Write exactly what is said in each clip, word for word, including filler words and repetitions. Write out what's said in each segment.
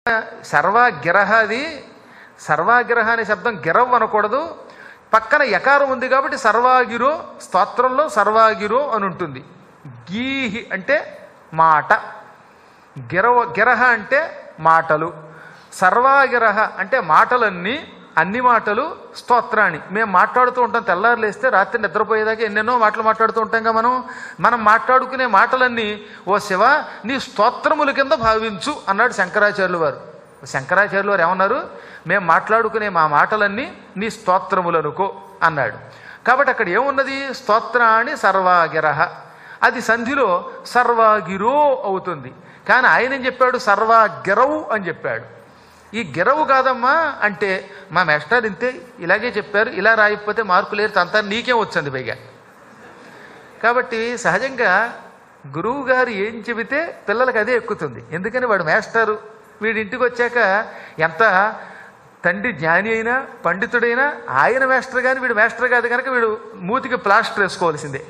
సర్వాగిరహ, అది సర్వాగిరహ అనే శబ్దం గిరవ్ అనకూడదు, పక్కన యకారం ఉంది కాబట్టి సర్వాగిరో, స్తోత్రంలో సర్వాగిరో అని ఉంటుంది. గీహి అంటే మాట, గిరవ గిరహ అంటే మాటలు, సర్వాగిరహ అంటే మాటలన్నీ, అన్ని మాటలు స్తోత్రాన్ని. మేము మాట్లాడుతూ ఉంటాం, తెల్లారు లేస్తే రాత్రి నిద్రపోయేదాకా ఎన్నెన్నో మాటలు మాట్లాడుతూ ఉంటాంగా మనం. మనం మాట్లాడుకునే మాటలన్నీ ఓ శివ నీ స్తోత్రముల కింద భావించు అన్నాడు శంకరాచార్యులు వారు. శంకరాచార్యులు వారు ఏమన్నారు? మేము మాట్లాడుకునే మా మాటలన్నీ నీ స్తోత్రములనుకో అన్నాడు. కాబట్టి అక్కడ ఏమున్నది? స్తోత్రాన్ని సర్వాగిరహ, అది సంధిలో సర్వాగిరో అవుతుంది. కానీ ఆయన ఏం చెప్పాడు? సర్వాగిరవు అని చెప్పాడు. ఈ గిరవు కాదమ్మా అంటే మా మాస్టర్ ఇంతే ఇలాగే చెప్పారు, ఇలా రాయకపోతే మార్కులు లేరు, అంతా నీకేం వచ్చింది పైగా. కాబట్టి సహజంగా గురువు గారు ఏం చెబితే పిల్లలకు అదే ఎక్కుతుంది. ఎందుకని వాడు మాస్టరు, వీడి ఇంటికి వచ్చాక ఎంత తండ్రి జ్ఞాని అయినా పండితుడైనా ఆయన మాస్టర్ కానీ వీడు మాస్టర్ కాదు కనుక వీడు మూతికి ప్లాస్టర్ వేసుకోవాల్సిందే.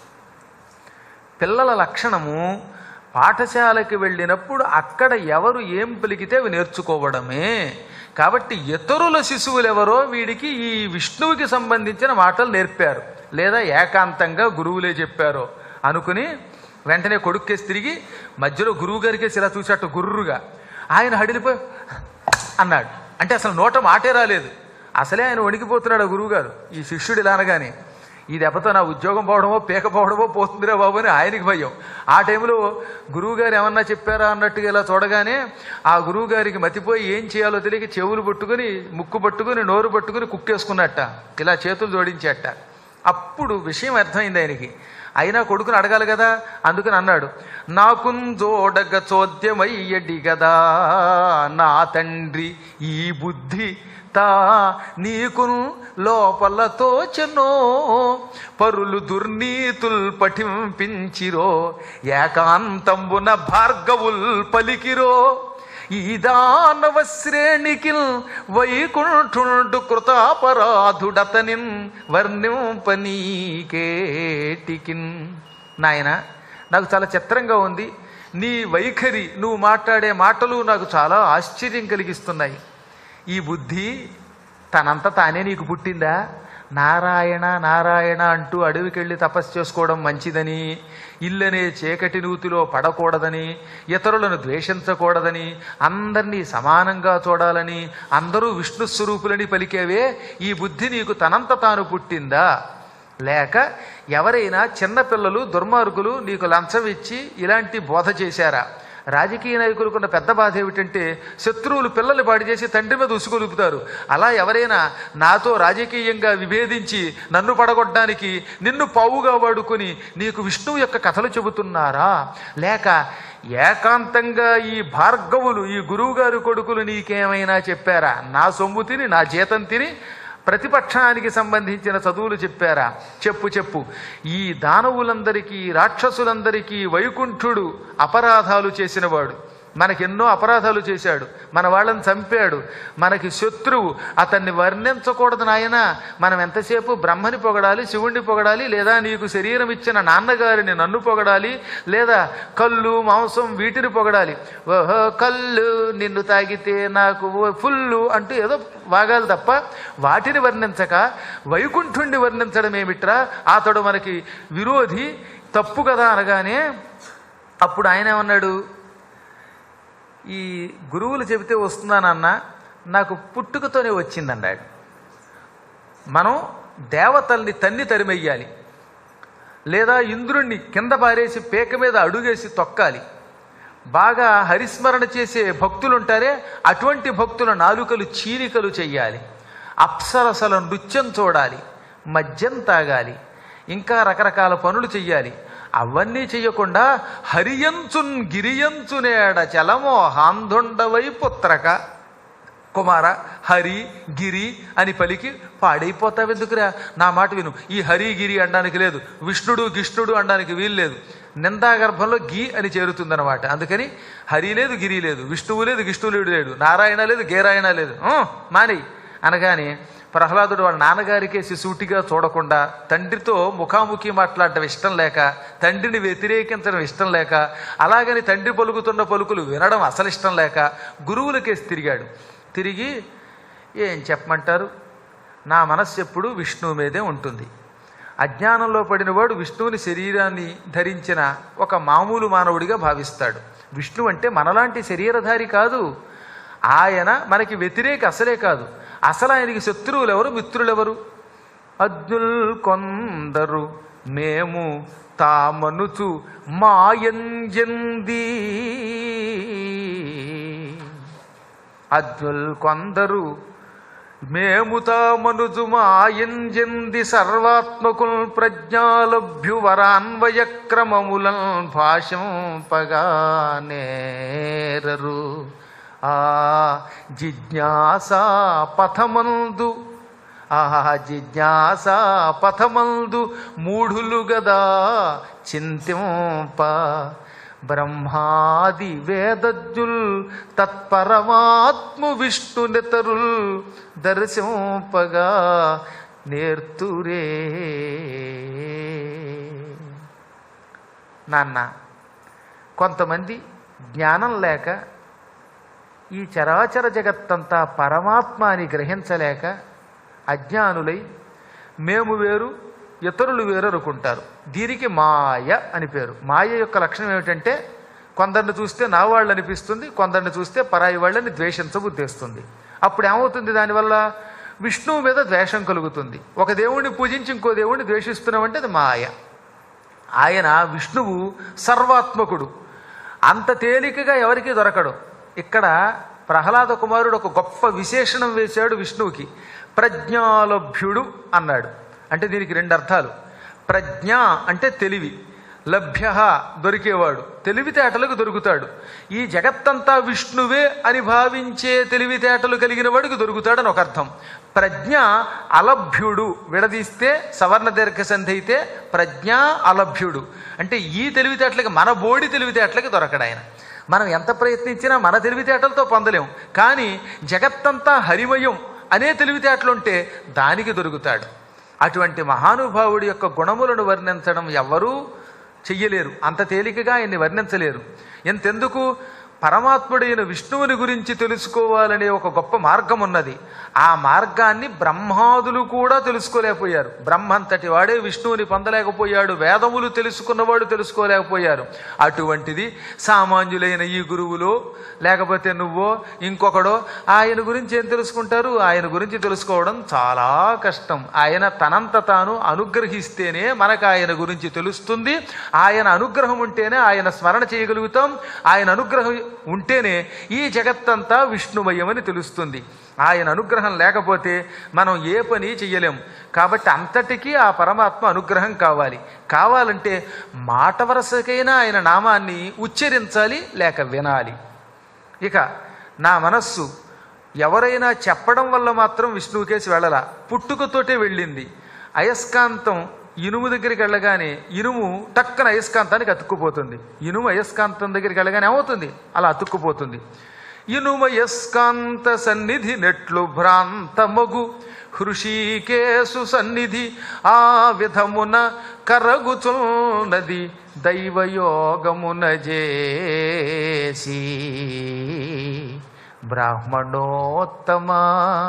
పిల్లల లక్షణము పాఠశాలకి వెళ్ళినప్పుడు అక్కడ ఎవరు ఏం పలికితే అవి నేర్చుకోవడమే. కాబట్టి ఇతరుల శిశువులు ఎవరో వీడికి ఈ విష్ణువుకి సంబంధించిన మాటలు నేర్పారు, లేదా ఏకాంతంగా గురువులే చెప్పారో అనుకుని వెంటనే కొడుక్కేసి తిరిగి మధ్యలో గురువు గారికేసి ఇలా చూసేట్టు గుర్రుగా ఆయన హడిలిపోయి అన్నాడు. అంటే అసలు నోట మాటే రాలేదు, అసలే ఆయన వణికిపోతున్నాడు ఆ గురువుగారు. ఈ శిష్యుడు ఇలా అనగానే ఈ దెబ్బతో నా ఉద్యోగం పోవడమో పీకపోవడమో పోతుందిరా బాబు అని ఆయనకి భయం. ఆ టైంలో గురువుగారు ఏమన్నా చెప్పారా అన్నట్టుగా ఇలా చూడగానే ఆ గురువుగారికి మతిపోయి ఏం చేయాలో తెలియక చెవులు పట్టుకుని ముక్కు పట్టుకుని నోరు పట్టుకుని కుక్కేసుకున్నట్ట, ఇలా చేతులు జోడించేట. అప్పుడు విషయం అర్థమైంది ఆయనకి. అయినా కొడుకుని అడగాలి కదా, అందుకని అన్నాడు, నాకుంజోడగ చోద్యమయ్యడి గదా నా తండ్రి ఈ బుద్ధి తా నీకును లోపలతో చెన్నో పరులు దుర్నీతుల్ పఠింపించిరో ఏకాంతంబున భార్గవుల్ పలికిరో ఈ దానవ శ్రేణికిల్ వైకుంఠుండు కృతాపరాధుడతనిన్ వర్ణింపనీకేటికిన్. నాయన నాకు చాలా చిత్రంగా ఉంది నీ వైఖరి, నువ్వు మాట్లాడే మాటలు నాకు చాలా ఆశ్చర్యం కలిగిస్తున్నాయి. ఈ బుద్ధి తనంత తానే నీకు పుట్టిందా? నారాయణ నారాయణ అంటూ అడవికెళ్ళి తపస్సు చేసుకోవడం మంచిదని, ఇల్లనే చీకటి నూతిలో పడకూడదని, ఇతరులను ద్వేషించకూడదని, అందరినీ సమానంగా చూడాలని, అందరూ విష్ణు స్వరూపులని పలికేవే ఈ బుద్ధి నీకు తనంత తాను పుట్టిందా? లేక ఎవరైనా చిన్నపిల్లలు దుర్మార్గులు నీకు లంచం ఇచ్చి ఇలాంటి బోధ చేశారా? రాజకీయ నాయకులకున్న పెద్ద బాధ ఏమిటంటే శత్రువులు పిల్లలు పాడు చేసి తండ్రి మీద ఉసుగొలుపుతారు. అలా ఎవరైనా నాతో రాజకీయంగా విభేదించి నన్ను పడగొట్టడానికి నిన్ను పావుగా వాడుకొని నీకు విష్ణువు యొక్క కథలు చెబుతున్నారా? లేక ఏకాంతంగా ఈ భార్గవులు ఈ గురువుగారు కొడుకులు నీకేమైనా చెప్పారా? నా సొమ్ము తిని నా జీతం తిని ప్రతిపక్షానికి సంబంధించిన చదువులు చెప్పారా? చెప్పు చెప్పు. ఈ దానవులందరికీ రాక్షసులందరికీ వైకుంఠుడు అపరాధాలు చేసినవాడు, మనకెన్నో అపరాధాలు చేశాడు, మన వాళ్ళని చంపాడు, మనకి శత్రువు, అతన్ని వర్ణించకూడదు నాయన. మనం ఎంతసేపు బ్రహ్మని పొగడాలి, శివుణ్ణి పొగడాలి, లేదా నీకు శరీరం ఇచ్చిన నాన్నగారిని నన్ను పొగడాలి, లేదా కళ్ళు మాంసం వీటిని పొగడాలి. ఓహో కళ్ళు నిన్ను తాగితే నాకు ఫుల్లు అంటూ ఏదో వాగాలి తప్ప వాటిని వర్ణించక వైకుంఠుణ్ణి వర్ణించడం ఏమిట్రా? అతడు మనకి విరోధి, తప్పు కదా అనగానే అప్పుడు ఆయన ఏమన్నాడు, ఈ గురువులు చెబితే వస్తుందానన్న, నాకు పుట్టుకతోనే వచ్చిందన్నాడు. మనం దేవతల్ని తన్ని తరిమెయ్యాలి, లేదా ఇంద్రుణ్ణి కింద పారేసి పేక మీద అడుగేసి తొక్కాలి. బాగా హరిస్మరణ చేసే భక్తులుంటారే అటువంటి భక్తుల నాలుకలు చీలికలు చెయ్యాలి. అప్సరసల నృత్యం చూడాలి, మద్యం తాగాలి, ఇంకా రకరకాల పనులు చెయ్యాలి. అవన్నీ చెయ్యకుండా హరియంచున్ గిరియంచునేడ చలమో హాంధుండవై పుత్రక కుమార హరి గిరి అని పలికి పాడైపోతావు ఎందుకురా? నా మాట విను. ఈ హరి గిరి అనడానికి లేదు, విష్ణుడు గిష్ణుడు అనడానికి వీలు లేదు. నిందాగర్భంలో గీ అని చేరుతుందన్నమాట. అందుకని హరి లేదు, గిరి లేదు, విష్ణువు లేదు, గిష్ణువుడు లేడు, నారాయణ లేదు, గేరాయణ లేదు, మాని అనగానే ప్రహ్లాదుడు వాళ్ళ నాన్నగారికేసి సూటిగా చూడకుండా తండ్రితో ముఖాముఖి మాట్లాడటం ఇష్టం లేక, తండ్రిని వ్యతిరేకించడం ఇష్టం లేక, అలాగని తండ్రి పలుకుతున్న పలుకులు వినడం అసలు ఇష్టం లేక గురువులకేసి తిరిగాడు. తిరిగి ఏం చెప్పమంటారు, నా మనస్సు ఎప్పుడు విష్ణువు మీదే ఉంటుంది. అజ్ఞానంలో పడినవాడు విష్ణువుని శరీరాన్ని ధరించిన ఒక మామూలు మానవుడిగా భావిస్తాడు. విష్ణువు అంటే మనలాంటి శరీరధారి కాదు. ఆయన మనకి వ్యతిరేక అసలే కాదు. అసలు ఆయనకి శత్రువులు ఎవరు, మిత్రులెవరు? అజ్ఞుల్ కొందరు మేము తామనుచు మాయంజంది. అజ్ఞుల్ కొందరు మేము తామనుజు మాయంజంది సర్వాత్మకుల్ ప్రజ్ఞాలభ్యువరాన్వయక్రమములం భాషంపగా నేరరు. ఆ జిజ్ఞాసా పథమందు ఆ జిజ్ఞాసా పథమందు మూఢులు గదా చింతింప బ్రహ్మాది వేదజ్ఞుల్ తత్పరమాత్మ విష్ణునితరుల్ దర్శింపగా నేర్తురే. నాన్న, కొంతమంది జ్ఞానం లేక ఈ చరాచర జగత్తంతా పరమాత్మ అని గ్రహించలేక అజ్ఞానులై మేము వేరు ఇతరులు వేరు అనుకుంటారు. దీనికి మాయ అని పేరు. మాయ యొక్క లక్షణం ఏమిటంటే కొందరిని చూస్తే నా వాళ్ళు అనిపిస్తుంది, కొందరిని చూస్తే పరాయి వాళ్ళని ద్వేషించబుద్ధేస్తుంది. అప్పుడు ఏమవుతుంది, దానివల్ల విష్ణువు మీద ద్వేషం కలుగుతుంది. ఒక దేవుణ్ణి పూజించి ఇంకో దేవుణ్ణి ద్వేషిస్తున్నామంటే అది మాయ. ఆయన విష్ణువు సర్వాత్మకుడు, అంత తేలికగా ఎవరికీ దొరకడు. ఇక్కడ ప్రహ్లాద కుమారుడు ఒక గొప్ప విశేషణం వేశాడు విష్ణువుకి. ప్రజ్ఞాలభ్యుడు అన్నాడు. అంటే దీనికి రెండు అర్థాలు. ప్రజ్ఞ అంటే తెలివి, లభ్య దొరికేవాడు, తెలివితేటలకు దొరుకుతాడు. ఈ జగత్తంతా విష్ణువే అని భావించే తెలివితేటలు కలిగిన వాడికి దొరుకుతాడని ఒక అర్థం. ప్రజ్ఞ అలభ్యుడు, విడదీస్తే సవర్ణ దీర్ఘ సంధి అయితే ప్రజ్ఞ అలభ్యుడు. అంటే ఈ తెలివితేటలకి, మన బోడి తెలివితేటలకి దొరకడు ఆయన. మనం ఎంత ప్రయత్నించినా మన తెలివితేటలతో పొందలేం. కానీ జగత్తంతా హరిమయం అనే తెలివితేటలుంటే దానికి దొరుకుతాడు. అటువంటి మహానుభావుడి యొక్క గుణములను వర్ణించడం ఎవ్వరూ చెయ్యలేరు, అంత తేలికగా ఆయన్ని వర్ణించలేరు. ఎంతెందుకు, పరమాత్ముడైన విష్ణువుని గురించి తెలుసుకోవాలనే ఒక గొప్ప మార్గం ఉన్నది. ఆ మార్గాన్ని బ్రహ్మాదులు కూడా తెలుసుకోలేకపోయారు. బ్రహ్మంతటి వాడే విష్ణువుని పొందలేకపోయాడు, వేదములు తెలుసుకున్నవాడు తెలుసుకోలేకపోయారు. అటువంటిది సామాన్యులైన ఈ గురువులో లేకపోతే నువ్వో ఇంకొకడో ఆయన గురించి ఏం తెలుసుకుంటారు? ఆయన గురించి తెలుసుకోవడం చాలా కష్టం. ఆయన తనంత తాను అనుగ్రహిస్తేనే మనకు ఆయన గురించి తెలుస్తుంది. ఆయన అనుగ్రహం ఉంటేనే ఆయన స్మరణ చేయగలుగుతాం. ఆయన అనుగ్రహం ఉంటేనే ఈ జగత్తంతా విష్ణుమయమని తెలుస్తుంది. ఆయన అనుగ్రహం లేకపోతే మనం ఏ పని చెయ్యలేము. కాబట్టి అంతటికీ ఆ పరమాత్మ అనుగ్రహం కావాలి. కావాలంటే మాట వరసకైనా ఆయన నామాన్ని ఉచ్చరించాలి, లేక వినాలి. ఇక నా మనస్సు ఎవరైనా చెప్పడం వల్ల మాత్రం విష్ణువుకేసి వెళ్ళలా, పుట్టుకతోటే వెళ్ళింది. అయస్కాంతం ఇనుము దగ్గరికి వెళ్ళగానే ఇనుము టక్కన అయస్కాంతానికి అతుక్కుపోతుంది. ఇనుము అయస్కాంతం దగ్గరికి వెళ్ళగానే ఏమవుతుంది? అలా అతుక్కుపోతుంది. ఇనుమయస్కాంత సన్నిధి నెట్లు భ్రాంతమగు హృషికేశు సన్నిధి ఆ విధమున కరగుచున్నది దైవయోగమున జేసి బ్రాహ్మణోత్తమా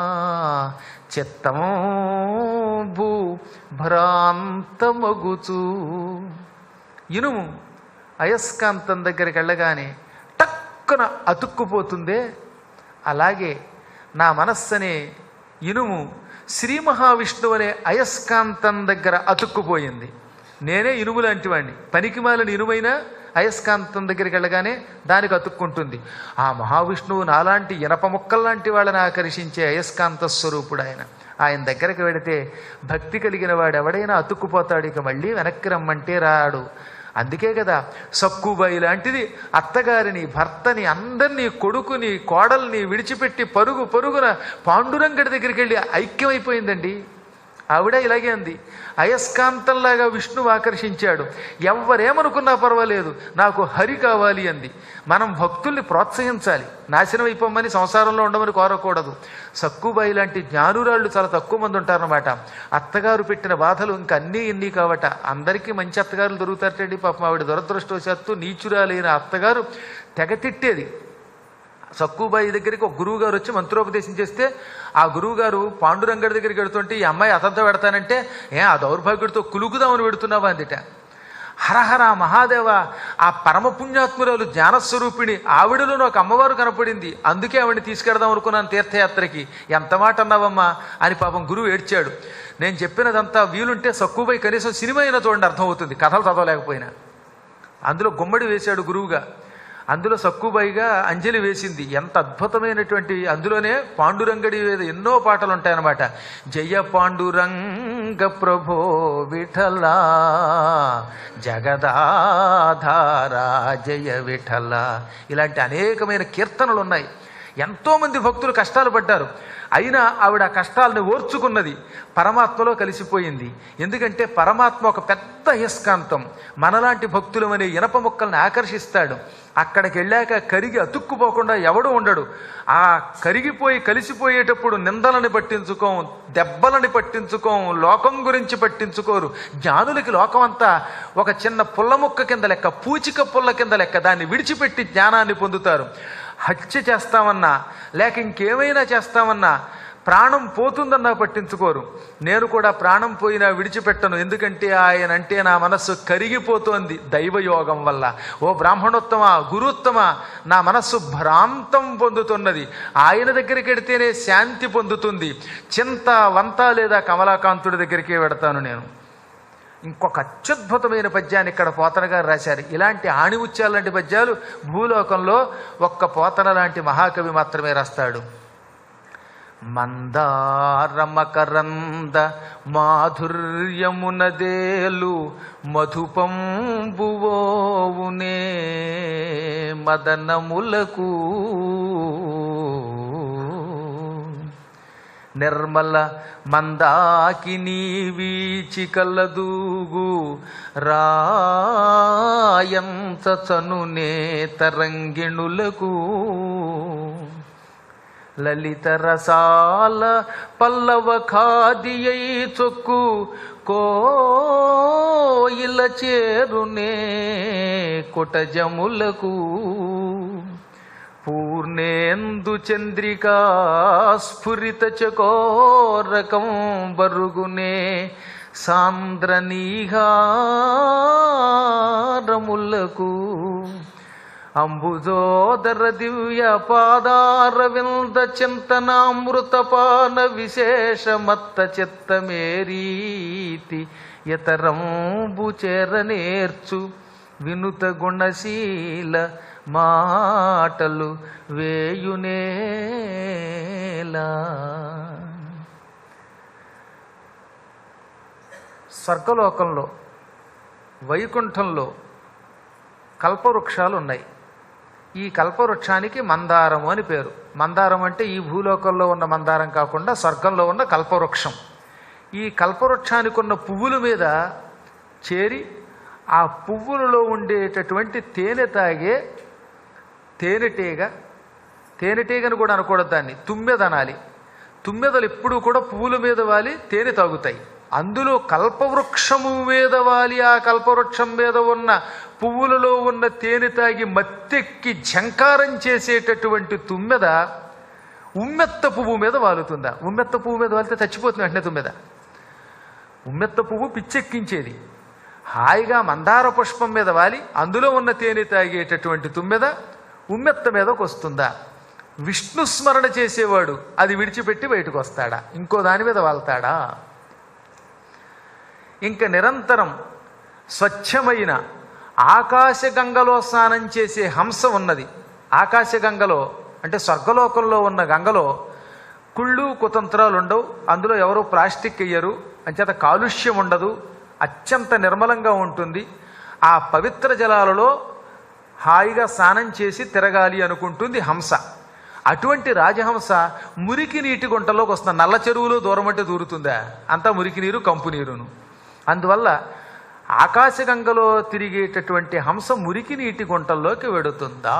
చిత్తంబు భ్రాంతమగుచు. ఇనుము అయస్కాంతం దగ్గరికి వెళ్ళగానే టక్కున అతుక్కుపోతుందే, అలాగే నా మనస్సనే ఇనుము శ్రీ మహావిష్ణువు అనే అయస్కాంతం దగ్గర అతుక్కుపోయింది. నేనే ఇనుము లాంటి వాడిని, పనికిమాలిన ఇనుమైనా అయస్కాంతం దగ్గరికి వెళ్ళగానే దానికి అతుక్కుంటుంది. ఆ మహావిష్ణువు నాలాంటి ఇనప ముక్కల్లాంటి వాళ్ళని ఆకర్షించే అయస్కాంత స్వరూపుడు ఆయన. ఆయన దగ్గరికి వెడితే భక్తి కలిగిన వాడు ఎవడైనా అతుక్కుపోతాడు, ఇక మళ్ళీ వెనక్కి రమ్మంటే రాడు. అందుకే కదా సక్కుబాయి లాంటిది అత్తగారిని, భర్తని, అందరినీ, కొడుకుని, కోడల్ని విడిచిపెట్టి పరుగు పరుగున పాండురంగడి దగ్గరికి వెళ్ళి ఐక్యమైపోయిందండి. ఆవిడ ఇలాగే అంది. అయస్కాంతంలాగా విష్ణువు ఆకర్షించాడు. ఎవరేమనుకున్నా పర్వాలేదు, నాకు హరి కావాలి అంది. మనం భక్తుల్ని ప్రోత్సహించాలి, నాశనం అయిపోమని సంసారంలో ఉండమని కోరకూడదు. సక్కుబాయి లాంటి జ్ఞానురాళ్ళు చాలా తక్కువ మంది ఉంటారన్నమాట. అత్తగారు పెట్టిన బాధలు ఇంక అన్నీ ఇన్ని కావట. అందరికీ మంచి అత్తగారులు దొరుకుతారటండి. పాపం ఆవిడ దురదృష్టవశాత్తు నీచురాలైన అత్తగారు తెగ తిట్టేది. సక్కుబాయి దగ్గరికి ఒక గురువు గారు వచ్చి మంత్రోపదేశం చేస్తే ఆ గురువు గారు పాండురంగడి దగ్గరికి వెడుతుంటే ఈ అమ్మాయి అతనితో పెడతానంటే, ఏ ఆ దౌర్భాగ్యుడితో కులుకుదామని పెడుతున్నావా అందిట. హరహర మహాదేవ, ఆ పరమ పుణ్యాత్మురాలు జ్ఞానస్వరూపిణి, ఆవిడలో నాకు అమ్మవారు కనపడింది, అందుకే ఆవిడని తీసుకెడదాం అనుకున్నాను తీర్థయాత్రకి. ఎంత మాట అన్నావమ్మా అని పాపం గురువు ఏడ్చాడు. నేను చెప్పినదంతా వీలుంటే సక్కుబాయి కనీసం సినిమా అయినా చూడండి, అర్థమవుతుంది, కథలు చదవలేకపోయినా. అందులో గుమ్మడి వేశాడు గురువుగా, అందులో సక్కుబాయిగా అంజలి వేసింది. ఎంత అద్భుతమైనటువంటి, అందులోనే పాండురంగడి ఎన్నో పాటలు ఉంటాయన్నమాట. జయ పాండురంగ ప్రభో విఠల జగదాధారా జయ విఠల, ఇలాంటి అనేకమైన కీర్తనలు ఉన్నాయి. ఎంతోమంది భక్తులు కష్టాలు పడ్డారు, అయినా ఆవిడ ఆ కష్టాలను ఓర్చుకున్నది, పరమాత్మలో కలిసిపోయింది. ఎందుకంటే పరమాత్మ ఒక పెద్ద అయస్కాంతం, మనలాంటి భక్తులమనే ఇనప ముక్కల్ని ఆకర్షిస్తాడు. అక్కడికి వెళ్ళాక కరిగి అతుక్కుపోకుండా ఎవడు ఉండడు. ఆ కరిగిపోయి కలిసిపోయేటప్పుడు నిందలని పట్టించుకోం, దెబ్బలని పట్టించుకోం, లోకం గురించి పట్టించుకోరు. జ్ఞానులకి లోకం అంతా ఒక చిన్న పుల్ల ముక్క కింద లెక్క, పూచిక పుల్ల కింద లెక్క. దాన్ని విడిచిపెట్టి జ్ఞానాన్ని పొందుతారు. హత్య చేస్తామన్నా లేక ఇంకేమైనా చేస్తామన్నా, ప్రాణం పోతుందన్నా పట్టించుకోరు. నేను కూడా ప్రాణం పోయినా విడిచిపెట్టను, ఎందుకంటే ఆయన అంటే నా మనస్సు కరిగిపోతోంది దైవయోగం వల్ల. ఓ బ్రాహ్మణోత్తమ, గురుత్తమ, నా మనస్సు భ్రాంతం పొందుతున్నది, ఆయన దగ్గరికి వెడితేనే శాంతి పొందుతుంది. చింత వంత లేదా కమలాకాంతుడి దగ్గరికే వెడతాను నేను. ఇంకొక అత్యద్భుతమైన పద్యాన్ని ఇక్కడ పోతన గారు రాశారు. ఇలాంటి ఆణిముత్యాల లాంటి పద్యాలు భూలోకంలో ఒక్క పోతన లాంటి మహాకవి మాత్రమే రాస్తాడు. మందారమకరంద మాధుర్యమునదేలు మధుపంబువోవునే మదనములకు నిర్మల మందాకిని వీచికలదూగు రాయంత చనునే తరంగిణులకు లలిత రసాల పల్లవ ఖాదియై చొక్కు కోయిల చేరునే కుటజములకు పూర్ణేందు చంద్రికా స్ఫురిత చకోరకం బరుగునే సాంద్ర నీహారములకు అంబుజోదర దివ్య పాదారవింద చింతనామృతపాన విశేషమత్త చిత్తమేరీతి ఇతరంబు చేరనేర్చు వినుత గుణశీల మాటలు వేయునేలా. స్వర్గలోకంలో వైకుంఠంలో కల్పవృక్షాలు ఉన్నాయి. ఈ కల్పవృక్షానికి మందారము అని పేరు. మందారం అంటే ఈ భూలోకంలో ఉన్న మందారం కాకుండా స్వర్గంలో ఉన్న కల్పవృక్షం. ఈ కల్పవృక్షానికి ఉన్న పువ్వుల మీద చేరి ఆ పువ్వులలో ఉండేటటువంటి తేనె తాగే తేనెటీగ, తేనెటీగను కూడా అనకూడదు, దాన్ని తుమ్మెద అనాలి. తుమ్మెదలు ఎప్పుడూ కూడా పువ్వుల మీద వాలి తేనె తాగుతాయి. అందులో కల్పవృక్షము మీద వాలి ఆ కల్పవృక్షం మీద ఉన్న పువ్వులలో ఉన్న తేనె తాగి మత్తెక్కి ఝంకారం చేసేటటువంటి తుమ్మెద ఉమ్మెత్త పువ్వు మీద వాలుతుందా? ఉమ్మెత్త పువ్వు మీద వాలితే చచ్చిపోతుంది వెంటనే తుమ్మెద. ఉమ్మెత్త పువ్వు పిచ్చెక్కించేది. హాయిగా మందార పుష్పం మీద వాలి అందులో ఉన్న తేనె తాగేటటువంటి తుమ్మెద ఉమ్మెత్త మీదకు వస్తుందా? విష్ణు స్మరణ చేసేవాడు అది విడిచిపెట్టి బయటకు వస్తాడా? ఇంకో దాని మీద వాళ్తాడా? ఇంకా నిరంతరం స్వచ్ఛమైన ఆకాశగంగలో స్నానం చేసే హంస ఉన్నది. ఆకాశగంగలో అంటే స్వర్గలోకంలో ఉన్న గంగలో కుళ్ళు కుతంత్రాలు ఉండవు. అందులో ఎవరో ప్లాస్టిక్ వేయరు, అంచేత కాలుష్యం ఉండదు, అత్యంత నిర్మలంగా ఉంటుంది. ఆ పవిత్ర జలాలలో హాయిగా స్నానం చేసి తిరగాలి అనుకుంటుంది హంస. అటువంటి రాజహంస మురికి నీటి గుంటలోకి వస్తుంది. నల్ల చెరువులో దూరం అంటే దూరుతుందా? అంతా మురికి నీరు, కంపు నీరును. అందువల్ల ఆకాశగంగలో తిరిగేటటువంటి హంస మురికి నీటి గుంటల్లోకి వెడుతుందా?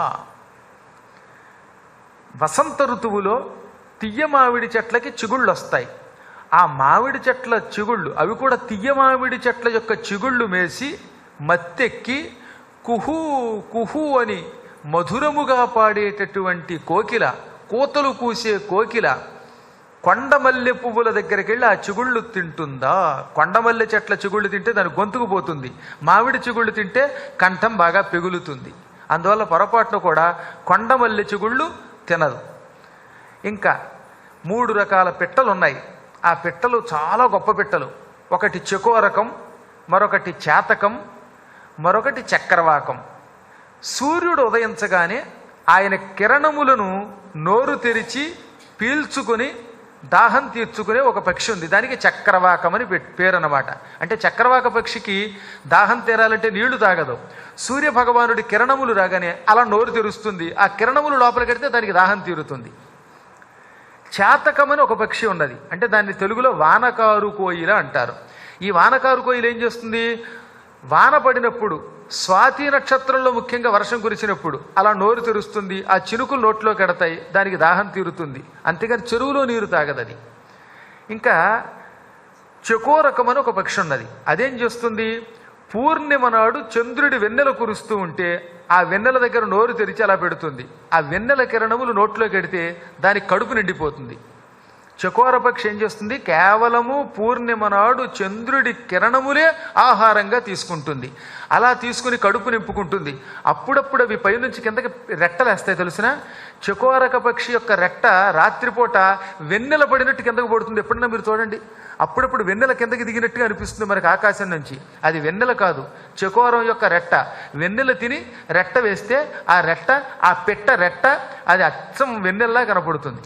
వసంత ఋతువులో తియ్య మామిడి చెట్లకి చిగుళ్ళు వస్తాయి. ఆ మామిడి చెట్ల చిగుళ్ళు, అవి కూడా తియ్య మామిడి చెట్ల యొక్క చిగుళ్ళు మేసి మత్తెక్కి కుహూ కుహూ అని మధురముగా పాడేటటువంటి కోకిల, కోతలు కూసే కోకిల కొండమల్లె పువ్వుల దగ్గరికి వెళ్ళి ఆ చిగుళ్ళు తింటుందా? కొండమల్లె చెట్ల చిగుళ్ళు తింటే దాని గొంతుకు పోతుంది, మామిడి చిగుళ్ళు తింటే కంఠం బాగా పెగులుతుంది. అందువల్ల పొరపాటును కూడా కొండమల్లె చిగుళ్ళు తినదు. ఇంకా మూడు రకాల పిట్టలు ఉన్నాయి. ఆ పిట్టలు చాలా గొప్ప పిట్టలు. ఒకటి చకోరకం, మరొకటి చేతకం, మరొకటి చక్రవాకం. సూర్యుడు ఉదయించగానే ఆయన కిరణములను నోరు తెరిచి పీల్చుకొని దాహం తీర్చుకునే ఒక పక్షి ఉంది. దానికి చక్రవాకం అని పేరు అన్నమాట. అంటే చక్రవాక పక్షికి దాహం తీరాలంటే నీళ్లు తాగదు. సూర్య భగవానుడి కిరణములు రాగానే అలా నోరు తెరుస్తుంది. ఆ కిరణములు లోపలికి వెడితే దానికి దాహం తీరుతుంది. చేతకమని ఒక పక్షి ఉన్నది. అంటే దాన్ని తెలుగులో వానకారు కోయిల అంటారు. ఈ వానకారు కోయిల ఏం చేస్తుంది? వాన పడినప్పుడు, స్వాతి నక్షత్రంలో ముఖ్యంగా వర్షం కురిసినప్పుడు అలా నోరు తెరుస్తుంది. ఆ చినుకులు నోట్లోకి ఎడతాయి, దానికి దాహం తీరుతుంది. అంతేగాని చెరువులో నీరు తాగదది. ఇంకా చకోరకమని ఒక పక్షి ఉన్నది. అదేం చేస్తుంది? పూర్ణిమ నాడు చంద్రుడి వెన్నెల కురుస్తూ ఉంటే ఆ వెన్నెల దగ్గర నోరు తెరిచి అలా పెడుతుంది. ఆ వెన్నెల కిరణములు నోట్లోకి ఎడితే దానికి కడుపు నిండిపోతుంది. చకోర పక్షి ఏం చేస్తుంది? కేవలము పూర్ణిమ నాడు చంద్రుడి కిరణములే ఆహారంగా తీసుకుంటుంది. అలా తీసుకుని కడుపు నింపుకుంటుంది. అప్పుడప్పుడు అవి పైనుంచి కిందకి రెట్టలేస్తాయి. తెలిసిన చకోరక పక్షి యొక్క రెట్ట రాత్రిపూట వెన్నెల పడినట్టు కిందకు పడుతుంది. ఎప్పుడైనా మీరు చూడండి, అప్పుడప్పుడు వెన్నెల కిందకి దిగినట్టుగా అనిపిస్తుంది మనకు ఆకాశం నుంచి. అది వెన్నెల కాదు, చకోరం యొక్క రెట్ట. వెన్నెల తిని రెట్ట వేస్తే ఆ రెట్ట, ఆ పెట్ట రెట్ట అది అచ్చం వెన్నెల్లా కనపడుతుంది.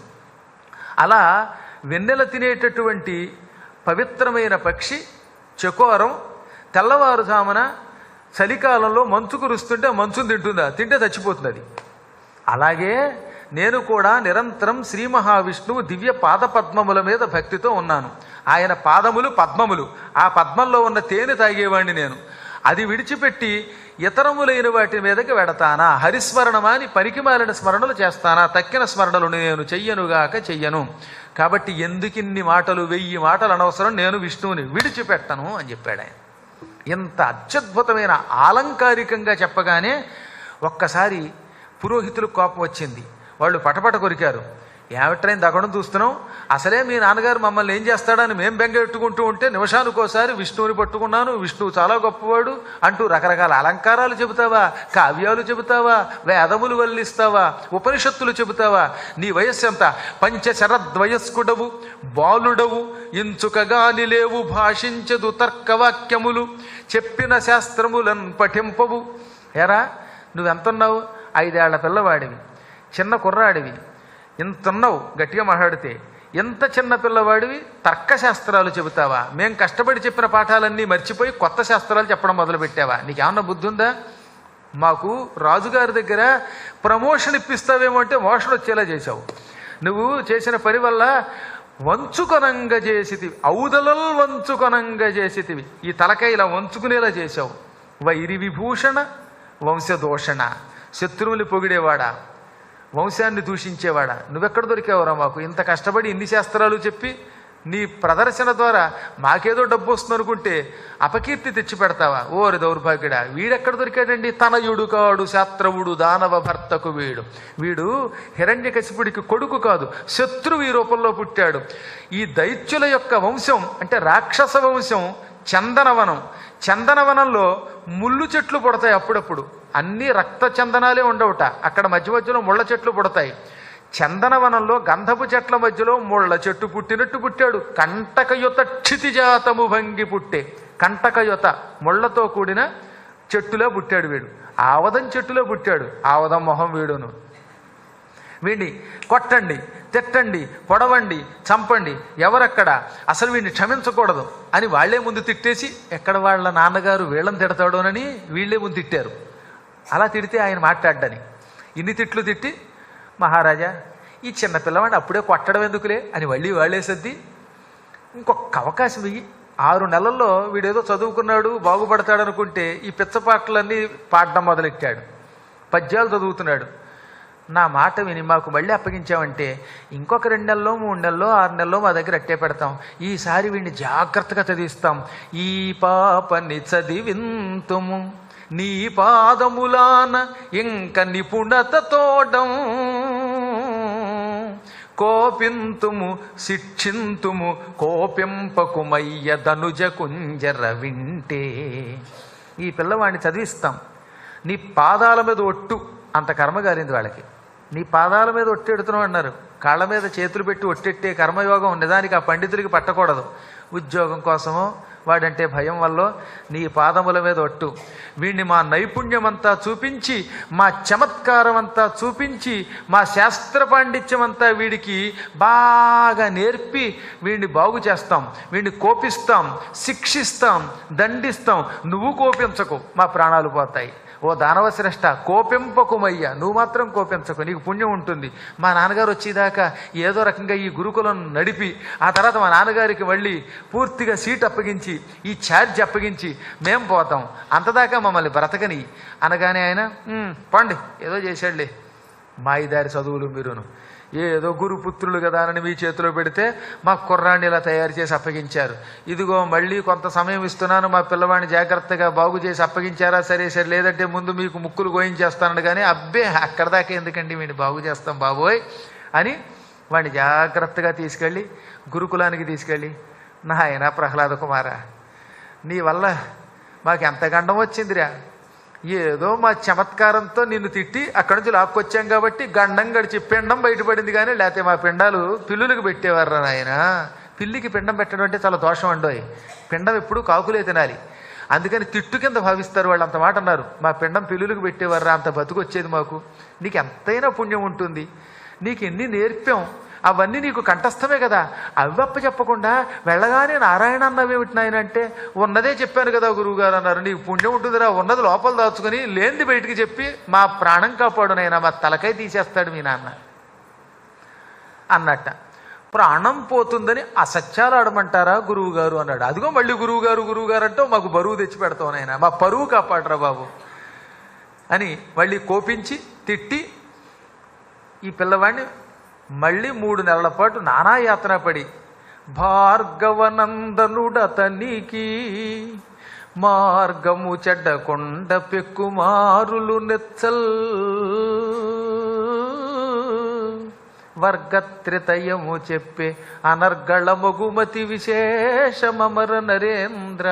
అలా వెన్నెల తినేటటువంటి పవిత్రమైన పక్షి చకోరం తెల్లవారుజామున చలికాలంలో మంచు కురుస్తుంటే మంచును తింటుందా? తింటే చచ్చిపోతుంది అది. అలాగే నేను కూడా నిరంతరం శ్రీ మహావిష్ణువు దివ్య పాద పద్మముల మీద భక్తితో ఉన్నాను. ఆయన పాదములు పద్మములు, ఆ పద్మంలో ఉన్న తేనె తాగేవాడిని నేను. అది విడిచిపెట్టి ఇతరములైన వాటి మీదకి వెడతానా? హరిస్మరణమాని పనికిమాలిన స్మరణలు చేస్తానా? తక్కిన స్మరణలు నేను చెయ్యనుగాక చెయ్యను. కాబట్టి ఎందుకిన్ని మాటలు, వెయ్యి మాటలు అనవసరం, నేను విష్ణువుని విడిచిపెట్టను అని చెప్పాడు ఆయన. ఇంత అత్యద్భుతమైన ఆలంకారికంగా చెప్పగానే ఒక్కసారి పురోహితులకు కోపం వచ్చింది. వాళ్ళు పటపట కొరికారు. ఏమిట్రైన దగడం చూస్తున్నాం, అసలే మీ నాన్నగారు మమ్మల్ని ఏం చేస్తాడని మేము బెంగెట్టుకుంటూ ఉంటే నిమిషానికోసారి విష్ణువుని పట్టుకున్నాను, విష్ణువు చాలా గొప్పవాడు అంటూ రకరకాల అలంకారాలు చెబుతావా, కావ్యాలు చెబుతావా, వేదములు వల్లిస్తావా, ఉపనిషత్తులు చెబుతావా? నీ వయస్సు ఎంత? పంచశరద్వయస్కుడవు, బాలుడవు, ఇంచుకగాని లేవు, భాషించదు తర్కవాక్యములు, చెప్పిన శాస్త్రములను పఠింపవు. ఎరా నువ్వెంతున్నావు? ఐదేళ్ల పిల్లవాడివి, చిన్న కుర్రాడివి, ఇంతున్నావు గట్టిగా మాట్లాడితే. ఎంత చిన్న పిల్లవాడివి తర్కశాస్త్రాలు చెబుతావా? మేం కష్టపడి చెప్పిన పాఠాలన్నీ మర్చిపోయి కొత్త శాస్త్రాలు చెప్పడం మొదలుపెట్టావా? నీకేమన్నా బుద్ధి ఉందా? మాకు రాజుగారి దగ్గర ప్రమోషన్ ఇప్పిస్తావేమో అంటే మోషన్ వచ్చేలా చేశావు. నువ్వు చేసిన పని వల్ల వంచుకొనంగ చేసితివి, ఔదలల్ వంచుకొనంగ చేసితివి. ఈ తలకాయ ఇలా వంచుకునేలా చేశావు. వైరి విభూషణ వంశదోషణ, శత్రువుని పొగిడేవాడా, వంశాన్ని దూషించేవాడా, నువ్వెక్కడ దొరికేవరా మాకు? ఇంత కష్టపడి ఇన్ని శాస్త్రాలు చెప్పి నీ ప్రదర్శన ద్వారా మాకేదో డబ్బు వస్తుంది అనుకుంటే అపకీర్తి తెచ్చి పెడతావా? ఓరి దౌర్భాగ్యుడా, వీడెక్కడ దొరికాడండి? తనయుడు కాడు శాస్త్రవుడు దానవ భర్తకు వీడు. వీడు హిరణ్యకశిపుడికి కొడుకు కాదు, శత్రువు ఈ రూపంలో పుట్టాడు. ఈ దైత్యుల యొక్క వంశం అంటే రాక్షస వంశం చందనవనం. చందనవనంలో ముళ్ళు చెట్లు పుడతాయి అప్పుడప్పుడు. అన్నీ రక్త చందనాలే ఉండవుట. అక్కడ మధ్య మధ్యలో ముళ్ళ చెట్లు పుడతాయి. చందనవనంలో గంధపు చెట్ల మధ్యలో ముళ్ళ చెట్టు పుట్టినట్టు పుట్టాడు. కంటకయుత క్షితిజాతము భంగి పుట్టే. కంటకయుత ముళ్లతో కూడిన చెట్టులో పుట్టాడు వీడు. ఆవదం చెట్టులో పుట్టాడు. ఆవదం మొహం వీడును. వీడిని కొట్టండి, తిట్టండి, పొడవండి, చంపండి, ఎవరక్కడ, అసలు వీడిని క్షమించకూడదు అని వాళ్లే ముందు తిట్టేసి, ఎక్కడ వాళ్ళ నాన్నగారు వీళ్ళని తిడతాడోనని వీళ్లే ముందు తిట్టారు. అలా తిడితే ఆయన మాట్లాడ్డని ఇన్ని తిట్లు తిట్టి, మహారాజా ఈ చిన్న పిల్లవాడిని అప్పుడే కొట్టడం ఎందుకులే అని మళ్ళీ వాళ్ళేసద్ది ఇంకొక అవకాశం ఇయ్యి. ఆరు నెలల్లో వీడేదో చదువుకున్నాడు బాగుపడతాడు అనుకుంటే ఈ పిచ్చపాటలన్నీ పాడడం మొదలెట్టాడు. పద్యాలు చదువుతున్నాడు. నా మాట విని మాకు మళ్ళీ అప్పగించామంటే ఇంకొక రెండు నెలల్లో మూడు నెలల్లో ఆరు నెలల్లో మా దగ్గర అట్టే పెడతాం. ఈసారి వీడిని జాగ్రత్తగా చదివిస్తాం. ఈ పాపని చదివింతుము నీ పాదములాన ఇంక నిపుణత తోడం కోపింతుము శిక్షింతుము కోపింపకుమయ్య ధనుజ కుంజర వింటే. ఈ పిల్లవాడిని చదివిస్తాం. నీ పాదాల మీద ఒట్టు. అంత కర్మ గాలింది వాళ్ళకి. నీ పాదాల మీద ఒట్టెడుతున్నావు అన్నారు. కాళ్ళ మీద చేతులు పెట్టి ఒట్టెట్టే కర్మయోగం నిజానికి ఆ పండితులకి పట్టకూడదు. ఉద్యోగం కోసమో వాడంటే భయం వల్ల నీ పాదముల మీద ఒట్టు. వీడిని మా నైపుణ్యమంతా చూపించి మా చమత్కారం అంతా చూపించి మా శాస్త్ర పాండిత్యం అంతా వీడికి బాగా నేర్పి వీడిని బాగు చేస్తాం. వీడిని కోపిస్తాం, శిక్షిస్తాం, దండిస్తాం. నువ్వు కోపించకు, మా ప్రాణాలు పోతాయి. ఓ దానవ శ్రేష్ఠ కోపింపకుమయ్యా, నువ్వు మాత్రం కోపించకు, నీకు పుణ్యం ఉంటుంది. మా నాన్నగారు వచ్చేదాకా ఏదో రకంగా ఈ గురుకులం నడిపి ఆ తర్వాత మా నాన్నగారికి మళ్ళీ పూర్తిగా సీట్ అప్పగించి ఈ ఛార్జ్ అప్పగించి మేం పోతాం, అంతదాకా మమ్మల్ని బ్రతకని అనగానే ఆయన పండి ఏదో చేశాడులే మాయిదారి చదువులు మీరును ఏదో గురుపుత్రులు కదా అని మీ చేతిలో పెడితే మా కుర్రాన్ని ఇలా తయారు చేసి అప్పగించారు. ఇదిగో మళ్ళీ కొంత సమయం ఇస్తున్నాను, మా పిల్లవాడిని జాగ్రత్తగా బాగు చేసి అప్పగించారా? సరే సరే, లేదంటే ముందు మీకు ముక్కులు గోయించేస్తాను. కానీ అబ్బే అక్కడ దాకా ఎందుకండి, వీడిని బాగు చేస్తాం బాబోయ్ అని వాడిని జాగ్రత్తగా తీసుకెళ్ళి గురుకులానికి తీసుకెళ్ళి, నాయనా ప్రహ్లాద కుమారా, నీ వల్ల మాకు ఎంత గండం వచ్చిందిరా. ఏదో మా చమత్కారంతో నిన్ను తిట్టి అక్కడి నుంచి లాక్కొచ్చాం కాబట్టి గండం గడిచి పిండం బయటపడింది. కానీ లేకపోతే మా పిండాలు పిల్లులకు పెట్టేవారు నాయన. పిల్లికి పిండం పెట్టడం అంటే చాలా దోషం అండోయ్. పిండం ఎప్పుడు కాకులే తినాలి, అందుకని తిట్టు కింద భావిస్తారు వాళ్ళు. అంత మాట అన్నారు. మా పిండం పిల్లులకు పెట్టేవారా, అంత బతుకు వచ్చేది మాకు. నీకు ఎంతైనా పుణ్యం ఉంటుంది, నీకు ఎన్ని నేర్పాం, అవన్నీ నీకు కంఠస్థమే కదా. అవ్వప్ప చెప్పకుండా వెళ్ళగానే నారాయణ అన్నవేమిటి నాయన అంటే, ఉన్నదే చెప్పాను కదా గురువుగారు అన్నారు. నీకు పుణ్యం ఉంటుందిరా, ఉన్నది లోపల దాచుకుని లేనిది బయటికి చెప్పి మా ప్రాణం కాపాడు నాయన, మా తలకాయ తీసేస్తాడు మీ నాన్న అన్నట్ట. ప్రాణం పోతుందని అసత్యాలు ఆడమంటారా గురువుగారు అన్నాడు. అదిగో మళ్ళీ గురువుగారు గురువుగారు అంటే మాకు బరువు తెచ్చి పెడతావు నాయన, మా పరువు కాపాడరా బాబు అని మళ్ళీ కోపించి తిట్టి ఈ పిల్లవాడిని మళ్ళీ మూడు నెలల పాటు నానాయాతన పడి భార్గవనందనుడతనికి మార్గము చెడ్డకొండ పెక్కుమారులు నెచ్చల్ వర్గత్రితయము చెప్పే అనర్గళ మగుమతి విశేషమర నరేంద్ర.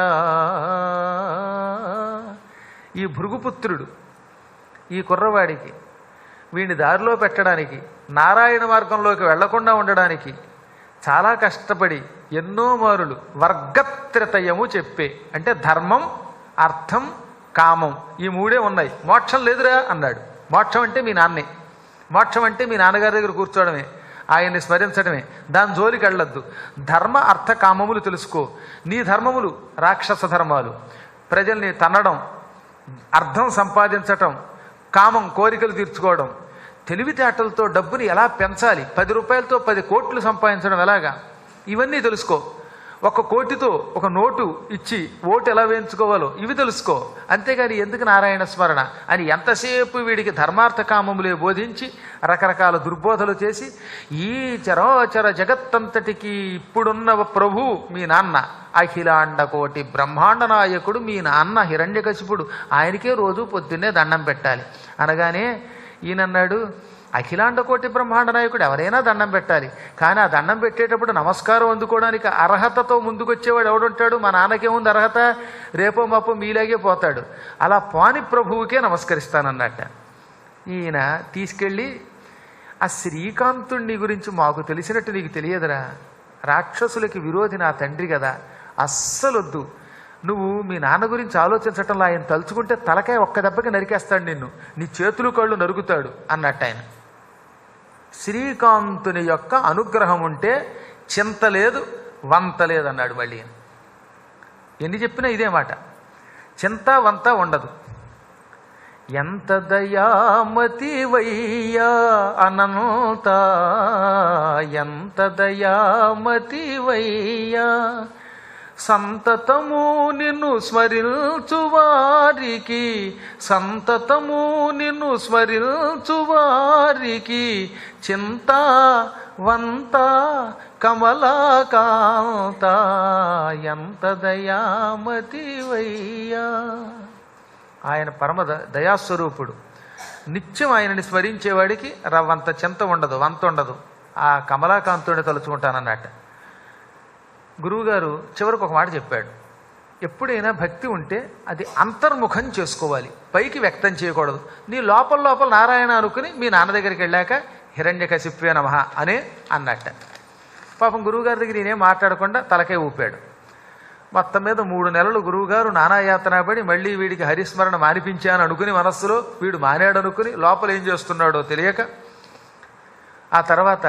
ఈ భృగుపుత్రుడు ఈ కుర్రవాడికి వీడిని దారిలో పెట్టడానికి, నారాయణ మార్గంలోకి వెళ్లకుండా ఉండడానికి చాలా కష్టపడి ఎన్నో మారులు వర్గత్రితయము చెప్పే, అంటే ధర్మం, అర్థం, కామం ఈ మూడే ఉన్నాయి, మోక్షం లేదురా అన్నాడు. మోక్షం అంటే మీ నాన్నే, మోక్షం అంటే మీ నాన్నగారి దగ్గర కూర్చోవడమే, ఆయన్ని స్మరించడమే, దాని జోలికి వెళ్ళొద్దు. ధర్మ అర్థ కామములు తెలుసుకో. నీ ధర్మములు రాక్షస ధర్మాలు, ప్రజల్ని తన్నడం, అర్థం సంపాదించటం, కామం కోరికలు తీర్చుకోవడం, తెలివితేటలతో డబ్బుని ఎలా పెంచాలి, పది రూపాయలతో పది కోట్లు సంపాదించడం ఎలాగా, ఇవన్నీ తెలుసుకో. ఒక కోటితో ఒక నోటు ఇచ్చి ఓటు ఎలా వేయించుకోవాలో ఇవి తెలుసుకో. అంతేగాని ఎందుకు నారాయణ స్మరణ అని ఎంతసేపు వీడికి ధర్మార్థ కామములే బోధించి రకరకాల దుర్బోధలు చేసి ఈ చరాచర జగత్తంతటికి ఇప్పుడున్న ప్రభు మీ నాన్న, అఖిలాండ కోటి బ్రహ్మాండ నాయకుడు మీ నాన్న హిరణ్యకశిపుడు, ఆయనకే రోజు పొద్దున్నే దండం పెట్టాలి అనగానే ఈయనన్నాడు, అఖిలాండ కోటి బ్రహ్మాండ నాయకుడు ఎవరైనా దండం పెట్టాలి, కానీ ఆ దండం పెట్టేటప్పుడు నమస్కారం అందుకోవడానికి అర్హతతో ముందుకొచ్చేవాడు ఎవడుంటాడు? మా నాన్నకేముంది అర్హత, రేపో మాపో మీలాగే పోతాడు, అలా పాని ప్రభువుకే నమస్కరిస్తానన్నట్ట. ఈయన తీసుకెళ్ళి ఆ శ్రీకాంతుణ్ణి గురించి మాకు తెలిసినట్టు నీకు తెలియదురా, రాక్షసులకి విరోధి నా తండ్రి కదా, అస్సలొద్దు, నువ్వు మీ నాన్న గురించి ఆలోచించటంలో ఆయన తలుచుకుంటే తలకాయ ఒక్క దెబ్బకి నరికేస్తాడు నిన్ను, నీ చేతులు కళ్ళు నరుగుతాడు అన్నట్టు. ఆయన శ్రీకాంతుని యొక్క అనుగ్రహం ఉంటే చింత లేదు, వంత లేదు అన్నాడు. మళ్ళీ ఎన్ని చెప్పినా ఇదే మాట, చింత వంత ఉండదు. ఎంత దయామతివయ్యా అనంత, ఎంత దయామతివయ్యా, సంతతము నిన్ను స్మరించువారికి, సంతతము నిన్ను స్మరించువారికి, చింతావంత కమలాకాంత, ఎంత దయామతివయ్యా. ఆయన పరమ దయాస్వరూపుడు. నిత్యం ఆయనని స్మరించేవాడికి రవ్వంత చింత ఉండదు, వంత ఉండదు. ఆ కమలాకాంతుడిని తలుచుకుంటానన్నట్టు. గురువుగారు చివరికి ఒక మాట చెప్పాడు. ఎప్పుడైనా భక్తి ఉంటే అది అంతర్ముఖం చేసుకోవాలి, పైకి వ్యక్తం చేయకూడదు. నీ లోపల లోపల నారాయణ అనుకుని మీ నాన్న దగ్గరికి వెళ్ళాక హిరణ్యకశిపే నమః అనే అన్నట్ట. పాపం గురువుగారి దగ్గర నేనేం మాట్లాడకుండా తలకే ఊపాడు. మొత్తం మీద మూడు నెలలు గురువుగారు నానాయాతన పడి మళ్ళీ వీడికి హరిస్మరణ మానిపించాను అనుకుని మనస్సులో, వీడు మానాడు అనుకుని లోపల ఏం చేస్తున్నాడో తెలియక, ఆ తర్వాత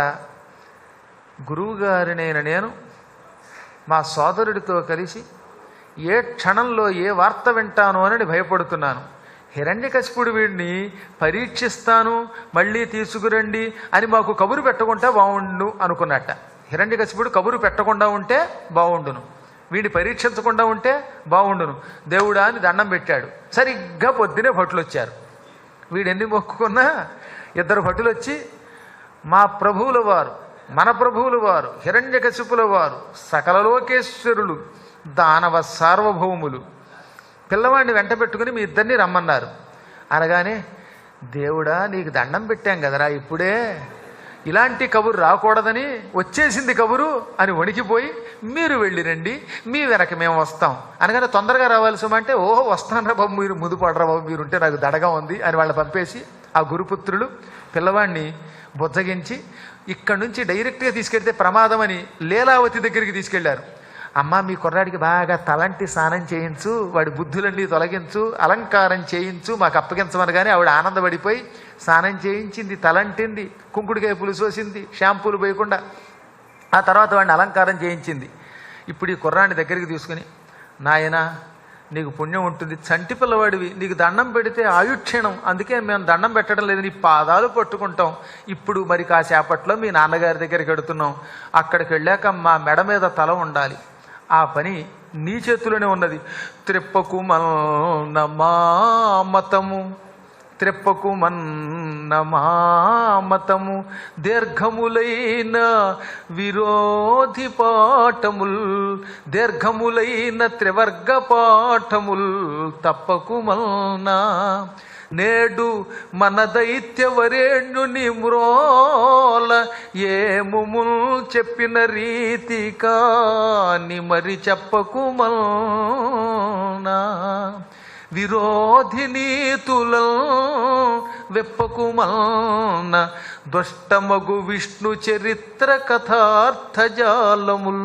గురువుగారినైన నేను మా సోదరుడితో కలిసి ఏ క్షణంలో ఏ వార్త వింటానో అని భయపడుతున్నాను. హిరణ్యకశిపుడు వీడిని పరీక్షిస్తాను, మళ్ళీ తీసుకురండి అని మాకు కబురు పెట్టకుండా బాగుండు అనుకున్నట్ట. హిరణ్యకశిపుడు కబురు పెట్టకుండా ఉంటే బాగుండును, వీడిని పరీక్షించకుండా ఉంటే బాగుండును. దేవుడా అని దండం పెట్టాడు. సరిగ్గా పొద్దునే భటులు వచ్చారు. వీడు ఎన్ని మొక్కుకున్నా ఇద్దరు భటులు వచ్చి, మా ప్రభువుల వారు, మన ప్రభువుల వారు, హిరణ్యకశిపుల వారు, సకల లోకేశ్వరులు, దానవ సార్వభౌములు, పిల్లవాడిని వెంట పెట్టుకుని మీ ఇద్దరిని రమ్మన్నారు. అనగానే, దేవుడా నీకు దండం పెట్టాం కదరా, ఇప్పుడే ఇలాంటి కబురు రాకూడదని వచ్చేసింది కబురు అని వణికిపోయి, మీరు వెళ్ళిరండి, మీ వెనక మేము వస్తాం అనగానే తొందరగా రావాల్సి అంటే, ఓహో వస్తానరా బాబు, మీరు ముందు పడరా బాబు, మీరుంటే నాకు దడగా ఉంది అని వాళ్ళని పంపేసి ఆ గురుపుత్రులు పిల్లవాడిని బుజ్జగించి ఇక్కడి నుంచి డైరెక్ట్గా తీసుకెళ్తే ప్రమాదం అని లీలావతి దగ్గరికి తీసుకెళ్లారు. అమ్మ మీ కుర్రాడికి బాగా తలంటి స్నానం చేయించు, వాడి బుద్ధులన్నీ తొలగించు, అలంకారం చేయించు, మాకు అప్పగించమనగానే ఆవిడ ఆనందపడిపోయి స్నానం చేయించింది, తలంటింది, కుంకుడికాయ పులుసోసింది, షాంపూలు పోయకుండా. ఆ తర్వాత వాడిని అలంకారం చేయించింది. ఇప్పుడు ఈ కుర్రాడిని దగ్గరికి తీసుకుని, నాయన నీకు పుణ్యం ఉంటుంది, చంటి పిల్లవాడివి, నీకు దండం పెడితే ఆయుక్షీణం, అందుకే మేము దండం పెట్టడం లేదు, నీ పాదాలు పట్టుకుంటాం. ఇప్పుడు మరి కాసేపట్లో మీ నాన్నగారి దగ్గరికి వెడుతున్నాం, అక్కడికి వెళ్ళాక మా మెడ మీద తల ఉండాలి, ఆ పని నీ చేతిలోనే ఉన్నది. త్రిప్పకు మన్న మామతము, త్రిప్పకు మన్న మామతము, దీర్ఘములైన విరోధి పాఠముల్, దీర్ఘములైన త్రివర్గ పాఠముల్ తప్పకు మన్నా. నేడు మన దైత్యవరేణ్యుని మ్రోల ఏముముల్ చెప్పిన రీతి కాని మరి చెప్పకు మన్నా. విరోధి నీతులం వెప్పకు మన్న, దుష్టమగు విష్ణు చరిత్ర కథార్థజాలముల్.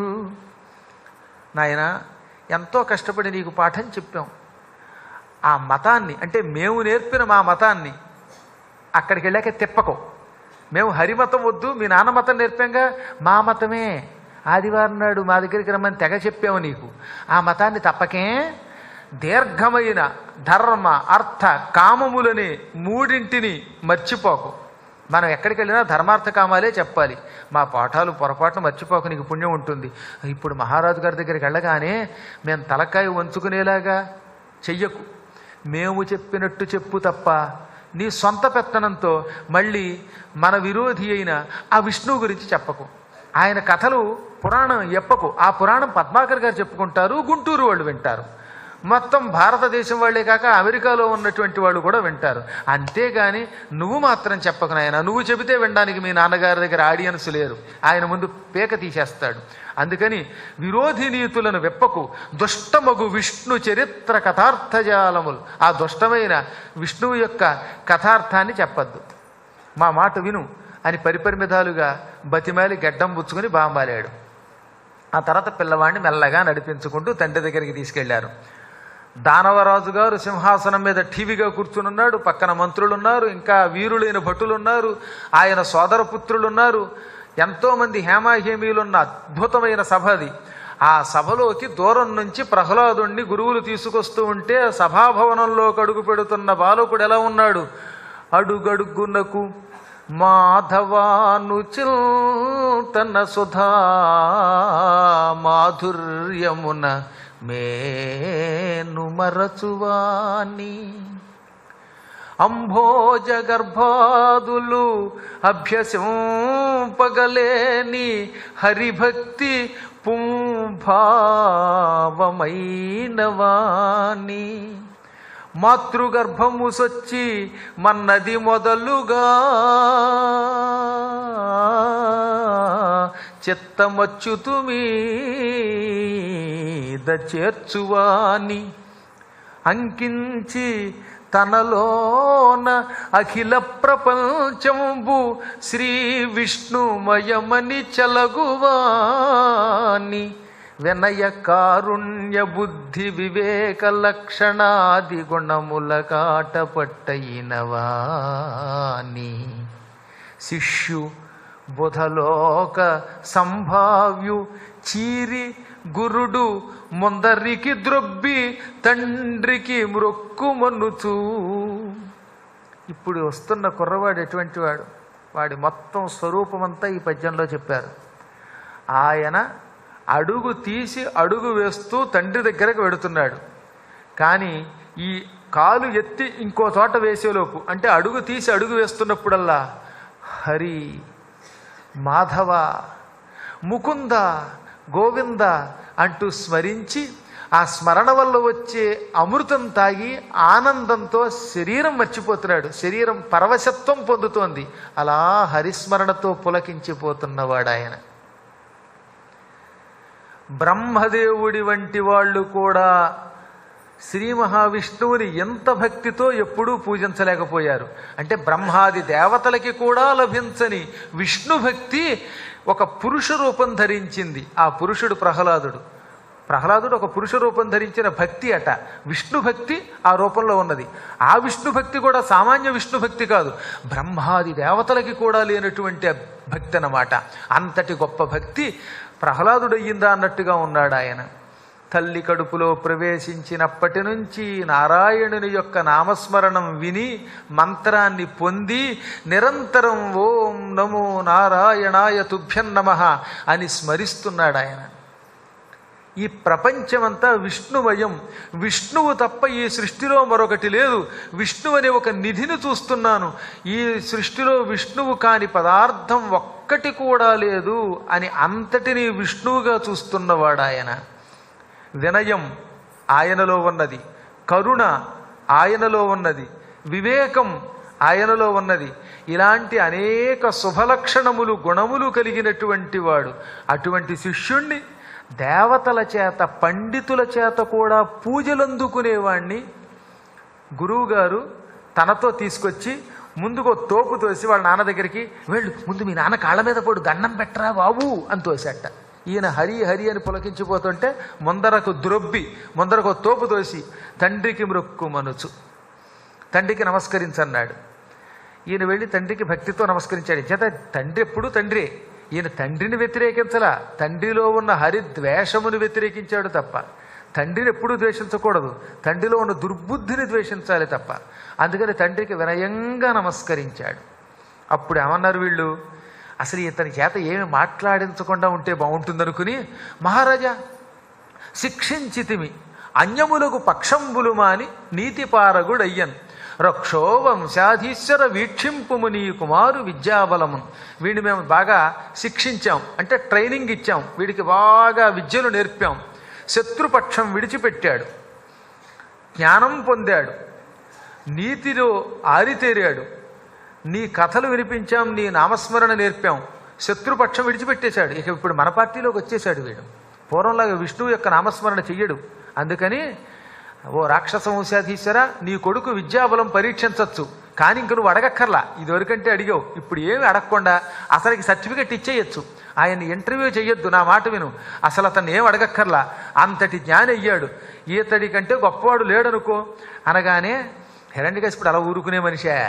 నాయన ఎంతో కష్టపడి నీకు పాఠం చెప్పాం, ఆ మతాన్ని అంటే మేము నేర్పిన మా మతాన్ని అక్కడికి వెళ్ళాక తిప్పకో. మేము హరిమతం వద్దు, మీ నాన్న మతం నేర్పాంగా, మా మతమే ఆదివారం నాడు మా దగ్గరికి రమ్మని తెగ చెప్పాము నీకు, ఆ మతాన్ని తప్పకే. దీర్ఘమైన ధర్మ అర్థ కామములని మూడింటిని మర్చిపోకు. మనం ఎక్కడికి వెళ్ళినా ధర్మార్థ కామాలే చెప్పాలి. మా పాఠాలు పొరపాటున మర్చిపోక, నీకు పుణ్యం ఉంటుంది. ఇప్పుడు మహారాజు గారి దగ్గరికి వెళ్ళగానే మేము తలకాయ వంచుకునేలాగా చెయ్యకు, మేము చెప్పినట్టు చెప్పు తప్ప నీ సొంత పెత్తనంతో మళ్ళీ మన విరోధి అయిన ఆ విష్ణువు గురించి చెప్పకు. ఆయన కథలు పురాణం ఎప్పకు. ఆ పురాణం పద్మాకర్ గారు చెప్పుకుంటారు, గుంటూరు వాళ్ళు వింటారు, మొత్తం భారతదేశం వాళ్ళే కాక అమెరికాలో ఉన్నటువంటి వాళ్ళు కూడా వింటారు. అంతేగాని నువ్వు మాత్రం చెప్పకు నాయన. నువ్వు చెబితే వినడానికి మీ నాన్నగారి దగ్గర ఆడియన్స్ లేరు, ఆయన ముందు పేక తీసేస్తాడు. అందుకని విరోధి నీతులను వెప్పకు, దుష్టమగు విష్ణు చరిత్ర కథార్థజాలములు, ఆ దుష్టమైన విష్ణువు యొక్క కథార్థాన్ని చెప్పద్దు, మా మాట విను అని పరిపరిమిధాలుగా బతిమాలి గడ్డం పుచ్చుకొని బాంబాలాడు. ఆ తర్వాత పిల్లవాడిని మెల్లగా నడిపించుకుంటూ తండ్రి దగ్గరికి తీసుకెళ్లారు. దానవరాజు గారు సింహాసనం మీద ఠీవిగా కూర్చునున్నాడు, పక్కన మంత్రులున్నారు, ఇంకా వీరులైన భటులున్నారు, ఆయన సోదర పుత్రులున్నారు, ఎంతోమంది హేమాహేమీలున్న అద్భుతమైన సభ అది. ఆ సభలోకి దూరం నుంచి ప్రహ్లాదుణ్ణి గురువులు తీసుకొస్తూ ఉంటే సభాభవనంలోకి అడుగు పెడుతున్న బాలకుడు ఎలా ఉన్నాడు? అడుగడుగునకు మాధవాను చింతన సుధా మాధుర్యమున మేను మరచువాని అంభోజ గర్భాదులు అభ్యసింపగలేని హరిభక్తి పుంభావమైన వాణి మాతృగర్భము సొచ్చి మన్నది మొదలుగా చిత్తమచ్యుతు మీద చేర్చువాని అంకించి తనలోన అఖిల ప్రపంచంబు శ్రీ విష్ణుమయమని చలగువాని వినయ కారుణ్య బుద్ధి వివేక లక్షణాది గుణముల కాటపట్టయినవాని శిష్యు బుధలోక సంభావ్యు చీరి గురుడు ముందరికి ద్రొబ్బి తండ్రికి మ్రొక్కుమనుచు. ఇప్పుడు వస్తున్న కుర్రవాడు ఎటువంటి వాడు? వాడి మొత్తం స్వరూపమంతా ఈ పద్యంలో చెప్పారు. ఆయన అడుగు తీసి అడుగు వేస్తూ తండ్రి దగ్గరకు వెడుతున్నాడు. కానీ ఈ కాలు ఎత్తి ఇంకో చోట వేసేలోపు, అంటే అడుగు తీసి అడుగు వేస్తున్నప్పుడల్లా హరి, మాధవ, ముకుంద, గోవింద అంటూ స్మరించి ఆ స్మరణ వల్ల వచ్చే అమృతం తాగి ఆనందంతో శరీరం మర్చిపోతున్నాడు. శరీరం పరవశత్వం పొందుతోంది. అలా హరిస్మరణతో పులకించిపోతున్నవాడు ఆయన. బ్రహ్మదేవుడి వంటి వాళ్ళు కూడా శ్రీ మహావిష్ణువుని ఎంత భక్తితో ఎప్పుడూ పూజించలేకపోయారు. అంటే బ్రహ్మాది దేవతలకి కూడా లభించని విష్ణు భక్తి ఒక పురుష రూపం ధరించింది. ఆ పురుషుడు ప్రహ్లాదుడు. ప్రహ్లాదుడు ఒక పురుష రూపం ధరించిన భక్తి అట. విష్ణు భక్తి ఆ రూపంలో ఉన్నది. ఆ విష్ణు భక్తి కూడా సామాన్య విష్ణు భక్తి కాదు, బ్రహ్మాది దేవతలకి కూడా లేనటువంటి భక్తి అన్నమాట. అంతటి గొప్ప భక్తి ప్రహ్లాదుడయ్యిందా అన్నట్టుగా ఉన్నాడు ఆయన. తల్లి కడుపులో ప్రవేశించినప్పటి నుంచి నారాయణుని యొక్క నామస్మరణం విని మంత్రాన్ని పొంది నిరంతరం ఓం నమో నారాయణాయ తుభ్యం నమః అని స్మరిస్తున్నాడు ఆయన. ఈ ప్రపంచమంతా విష్ణుమయం. విష్ణువు తప్ప ఈ సృష్టిలో మరొకటి లేదు. విష్ణువు అనే ఒక నిధిని చూస్తున్నాను. ఈ సృష్టిలో విష్ణువు కాని పదార్థం ఒక్కటి కూడా లేదు అని అంతటినీ విష్ణువుగా చూస్తున్నవాడు ఆయన. వినయం ఆయనలో ఉన్నది, కరుణ ఆయనలో ఉన్నది, వివేకం ఆయనలో ఉన్నది. ఇలాంటి అనేక శుభలక్షణములు గుణములు కలిగినటువంటి వాడు. అటువంటి శిష్యుణ్ణి దేవతల చేత పండితుల చేత కూడా పూజలందుకునేవాణ్ణి గురువుగారు తనతో తీసుకొచ్చి ముందుకు తోపు తోసి వాళ్ళ నాన్న దగ్గరికి వెళ్ళు, ముందు మీ నాన్న కాళ్ళ మీద పడు, దండం పెట్టరా బాబు అని తోసేట. ఈయన హరి హరి అని పులకించిపోతుంటే ముందరకు ద్రొబ్బి ముందరకు తోపు తోసి తండ్రికి మ్రొక్కుమనుచు, తండ్రికి నమస్కరించన్నాడు. ఈయన వెళ్ళి తండ్రికి భక్తితో నమస్కరించాడు. చేత తండ్రి ఎప్పుడు తండ్రి. ఈయన తండ్రిని వ్యతిరేకించలా, తండ్రిలో ఉన్న హరి ద్వేషమును వ్యతిరేకించాడు తప్ప. తండ్రిని ఎప్పుడూ ద్వేషించకూడదు, తండ్రిలో ఉన్న దుర్బుద్ధిని ద్వేషించాలి తప్ప. అందుకని తండ్రికి వినయంగా నమస్కరించాడు. అప్పుడు ఏమన్నారు వీళ్ళు, అసలు ఇతని చేత ఏమి మాట్లాడించకుండా ఉంటే బాగుంటుందనుకుని, మహారాజా శిక్షించితిమి అన్యములకు పక్షంబులు మాని నీతిపారగుడయ్యన్ రక్షో వంశాధీశ్వర వీక్షింపుము నీ కుమారు విద్యాబలము. వీడిని మేము బాగా శిక్షించాం, అంటే ట్రైనింగ్ ఇచ్చాం, వీడికి బాగా విద్యను నేర్పాం. శత్రుపక్షం విడిచిపెట్టాడు, జ్ఞానం పొందాడు, నీతిలో ఆరితేరాడు, నీ కథలు వినిపించాం, నీ నామస్మరణ నేర్పాం, శత్రుపక్షం విడిచిపెట్టేశాడు. ఇక ఇప్పుడు మన పార్టీలోకి వచ్చేశాడు వీడు. పూర్వంలాగా విష్ణువు యొక్క నామస్మరణ చెయ్యడు. అందుకని ఓ రాక్షస వంశాధీశ్వర, నీ కొడుకు విద్యాబలం పరీక్షించవచ్చు, కానీ ఇంక నువ్వు అడగక్కర్లా. ఇదివరకంటే అడిగావు, ఇప్పుడు ఏమి అడగకుండా అసలుకి సర్టిఫికెట్ ఇచ్చేయచ్చు. ఆయన ఇంటర్వ్యూ చెయ్యొద్దు, నా మాట విను, అసలు అతన్ని ఏం అడగక్కర్లా, అంతటి జ్ఞాని అయ్యాడు. ఈతడి కంటే గొప్పవాడు లేడనుకో అనగానే హిరణ్యకశిపుడు అలా ఊరుకునే మనిషా,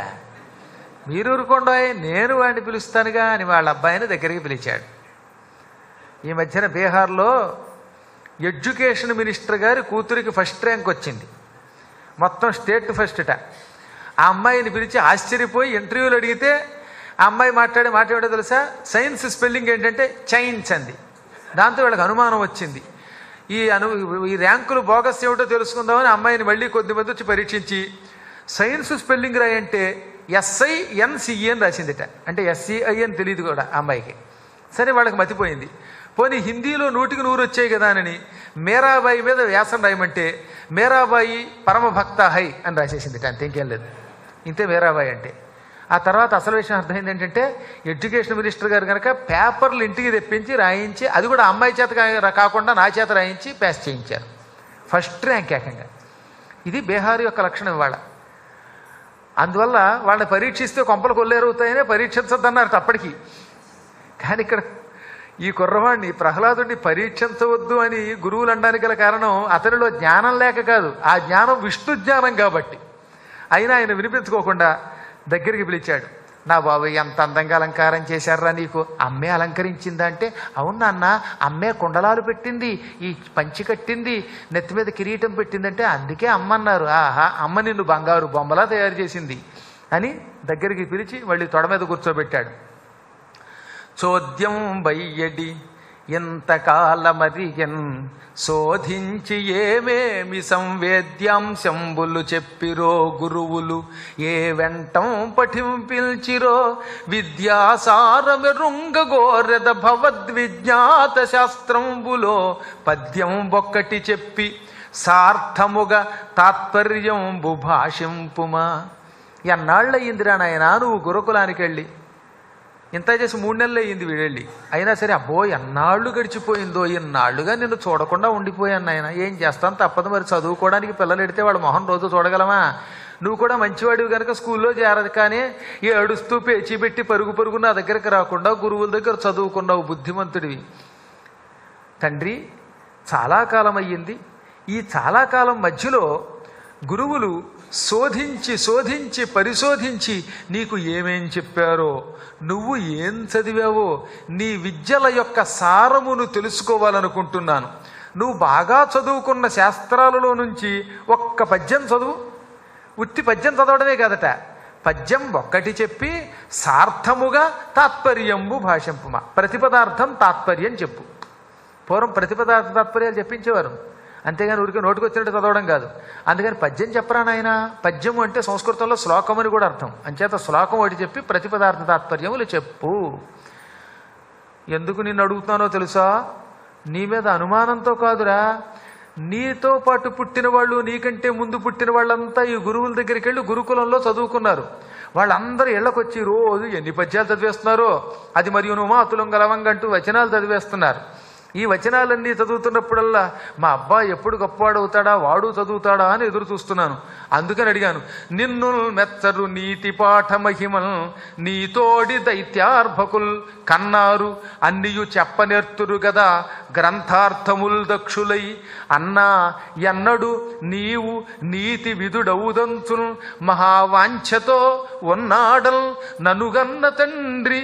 మీరు ఊరుకోండా, నేను వాడిని పిలుస్తానుగా అని వాళ్ళ అబ్బాయిని దగ్గరికి పిలిచాడు. ఈ మధ్యన బీహార్లో ఎడ్యుకేషన్ మినిస్టర్ గారి కూతురికి ఫస్ట్ ర్యాంక్ వచ్చింది, మొత్తం స్టేట్ ఫస్ట్ట. ఆ అమ్మాయిని పిలిచి ఆశ్చర్యపోయి ఇంటర్వ్యూలు అడిగితే ఆ అమ్మాయి మాట్లాడే మాట ఏమిటో తెలుసా? సైన్స్ స్పెల్లింగ్ ఏంటంటే చైన్స్ అంది. దాంతో వీళ్ళకి అనుమానం వచ్చింది. ఈ అను ఈ ర్యాంకులు బోగస్ ఏమిటో తెలుసుకుందామని అమ్మాయిని మళ్ళీ కొద్దిమంది వచ్చి పరీక్షించి సైన్స్ స్పెల్లింగ్ రాయంటే ఎస్ఐఎన్సిఈ అని రాసిందిట. అంటే ఎస్సిఐ అని తెలియదు కూడా అమ్మాయికి. సరే వాళ్ళకి మతిపోయింది. పోనీ హిందీలో నూటికి నూరు వచ్చాయి కదా అని మీరాబాయి మీద వ్యాసం రాయమంటే మీరాబాయి పరమభక్త హై అని రాసేసిందిట. అంతే, ఇంకేం లేదు. ఇంతే మీరాబాయి అంటే. ఆ తర్వాత అసలు విషయం అర్థమైంది ఏంటంటే ఎడ్యుకేషన్ మినిస్టర్ గారు కనుక పేపర్లు ఇంటికి తెప్పించి రాయించి, అది కూడా అమ్మాయి చేత కాకుండా నా చేత రాయించి పాస్ చేయించారు. ఫస్ట్ ర్యాంక్ ఏకంగా. ఇది బీహార్ యొక్క లక్షణం ఇవాళ. అందువల్ల వాళ్ళని పరీక్షిస్తే కొంపలు కొల్లేరవుతాయనే పరీక్షించద్దన్నారు అప్పటికి. కానీ ఇక్కడ ఈ కుర్రవాడిని ప్రహ్లాదుడిని పరీక్షించవద్దు అని గురువులు అనడానికి గల కారణం అతనిలో జ్ఞానం లేక కాదు, ఆ జ్ఞానం విష్ణు జ్ఞానం కాబట్టి. అయినా ఆయన వినిపించుకోకుండా దగ్గరికి పిలిచాడు. నా బాబు ఎంత అందంగా అలంకారం చేశారా నీకు, అమ్మే అలంకరించిందా అంటే, అవును నాన్న అమ్మే కుండలాలు పెట్టింది, ఈ పంచి కట్టింది, నెత్తి మీద కిరీటం పెట్టిందంటే అందుకే అమ్మ అన్నారు. ఆహా, అమ్మ నిన్ను బంగారు బొమ్మలా తయారు చేసింది అని దగ్గరికి పిలిచి మళ్ళీ తొడ మీద కూర్చోబెట్టాడు. చోద్యం బయ్యడి ఎంతకాలమరిగన్ శోధించి ఏమేమి సంవేద్యాంశంబులు చెప్పిరో గురువులు, ఏ వెంటం పఠింపిల్చిరో విద్యాసారమెరుంగగోరెద భవద్విజ్ఞాత శాస్త్రంబులో పద్యం ఒక్కటి చెప్పి సార్థముగా తాత్పర్యంబు భాషింపుమా. ఎన్నాళ్ళయిందిరా నాయనా నువ్వు గురుకులానికి వెళ్ళి? ఇంత చేసి మూడు నెలలు అయ్యింది వీడెళ్ళి. అయినా సరే అబ్బో ఎన్నాళ్ళు గడిచిపోయిందో, ఎన్నాళ్ళుగా నిన్ను చూడకుండా ఉండిపోయాను ఆయన. ఏం చేస్తాను, తప్పదు మరి. చదువుకోవడానికి పిల్లలు ఎడితే వాడు మొహం రోజు చూడగలమా? నువ్వు కూడా మంచివాడివి కనుక స్కూల్లో చేరదు, కానీ ఏడుస్తూ పేచీ పెట్టి పరుగు పరుగు నా దగ్గరికి రాకుండా గురువుల దగ్గర చదువుకున్నావు, బుద్ధిమంతుడివి. తండ్రి చాలా కాలం అయ్యింది. ఈ చాలా కాలం మధ్యలో గురువులు శోధించి శోధించి పరిశోధించి నీకు ఏమేం చెప్పారో, నువ్వు ఏం చదివావో, నీ విద్యల యొక్క సారమును తెలుసుకోవాలనుకుంటున్నాను. నువ్వు బాగా చదువుకున్న శాస్త్రాలలో నుంచి ఒక్క పద్యం చదువు. ఉత్తి పద్యం చదవడమే కాదట, పద్యం ఒక్కటి చెప్పి సార్థముగా తాత్పర్యంబు భాషంపుమా. ప్రతిపదార్థం తాత్పర్యం చెప్పు. పూర్వం ప్రతిపదార్థ తాత్పర్యాలు చెప్పించేవారు, అంతేగాని ఊరికి నోటికి వచ్చినట్టు చదవడం కాదు. అందుకని పద్యం చెప్పరా నాయన. పద్యము అంటే సంస్కృతంలో శ్లోకం అని కూడా అర్థం. అంచేత శ్లోకం ఒకటి చెప్పి ప్రతిపదార్థ తాత్పర్యములు చెప్పు. ఎందుకు నిన్ను అడుగుతున్నానో తెలుసా? నీ మీద అనుమానంతో కాదురా, నీతో పాటు పుట్టిన వాళ్ళు, నీకంటే ముందు పుట్టిన వాళ్ళంతా ఈ గురువుల దగ్గరికి వెళ్ళి గురుకులంలో చదువుకున్నారు. వాళ్ళందరూ ఇళ్లకొచ్చి రోజు ఎన్ని పద్యాలు చదివేస్తున్నారో, అది మరియు నువ్వు అతులం గలవంగంటూ వచనాలు చదివేస్తున్నారు. ఈ వచనాలన్నీ చదువుతున్నప్పుడల్లా మా అబ్బాయి ఎప్పుడు గొప్పవాడవుతాడా, వాడు చదువుతాడా అని ఎదురు చూస్తున్నాను. అందుకని అడిగాను, నిన్ను మెచ్చరు నీతి పాఠ మహిమల్ నీతోడి దైత్యార్భకుల్ కన్నారు అన్నియు చెప్పనేర్తురు గదా గ్రంథార్థముల్ దక్షులై అన్నా ఎన్నడు నీవు నీతి విధుడవుదంచున్ మహావాంఛతో ఉన్నాడల్ ననుగన్న తండ్రి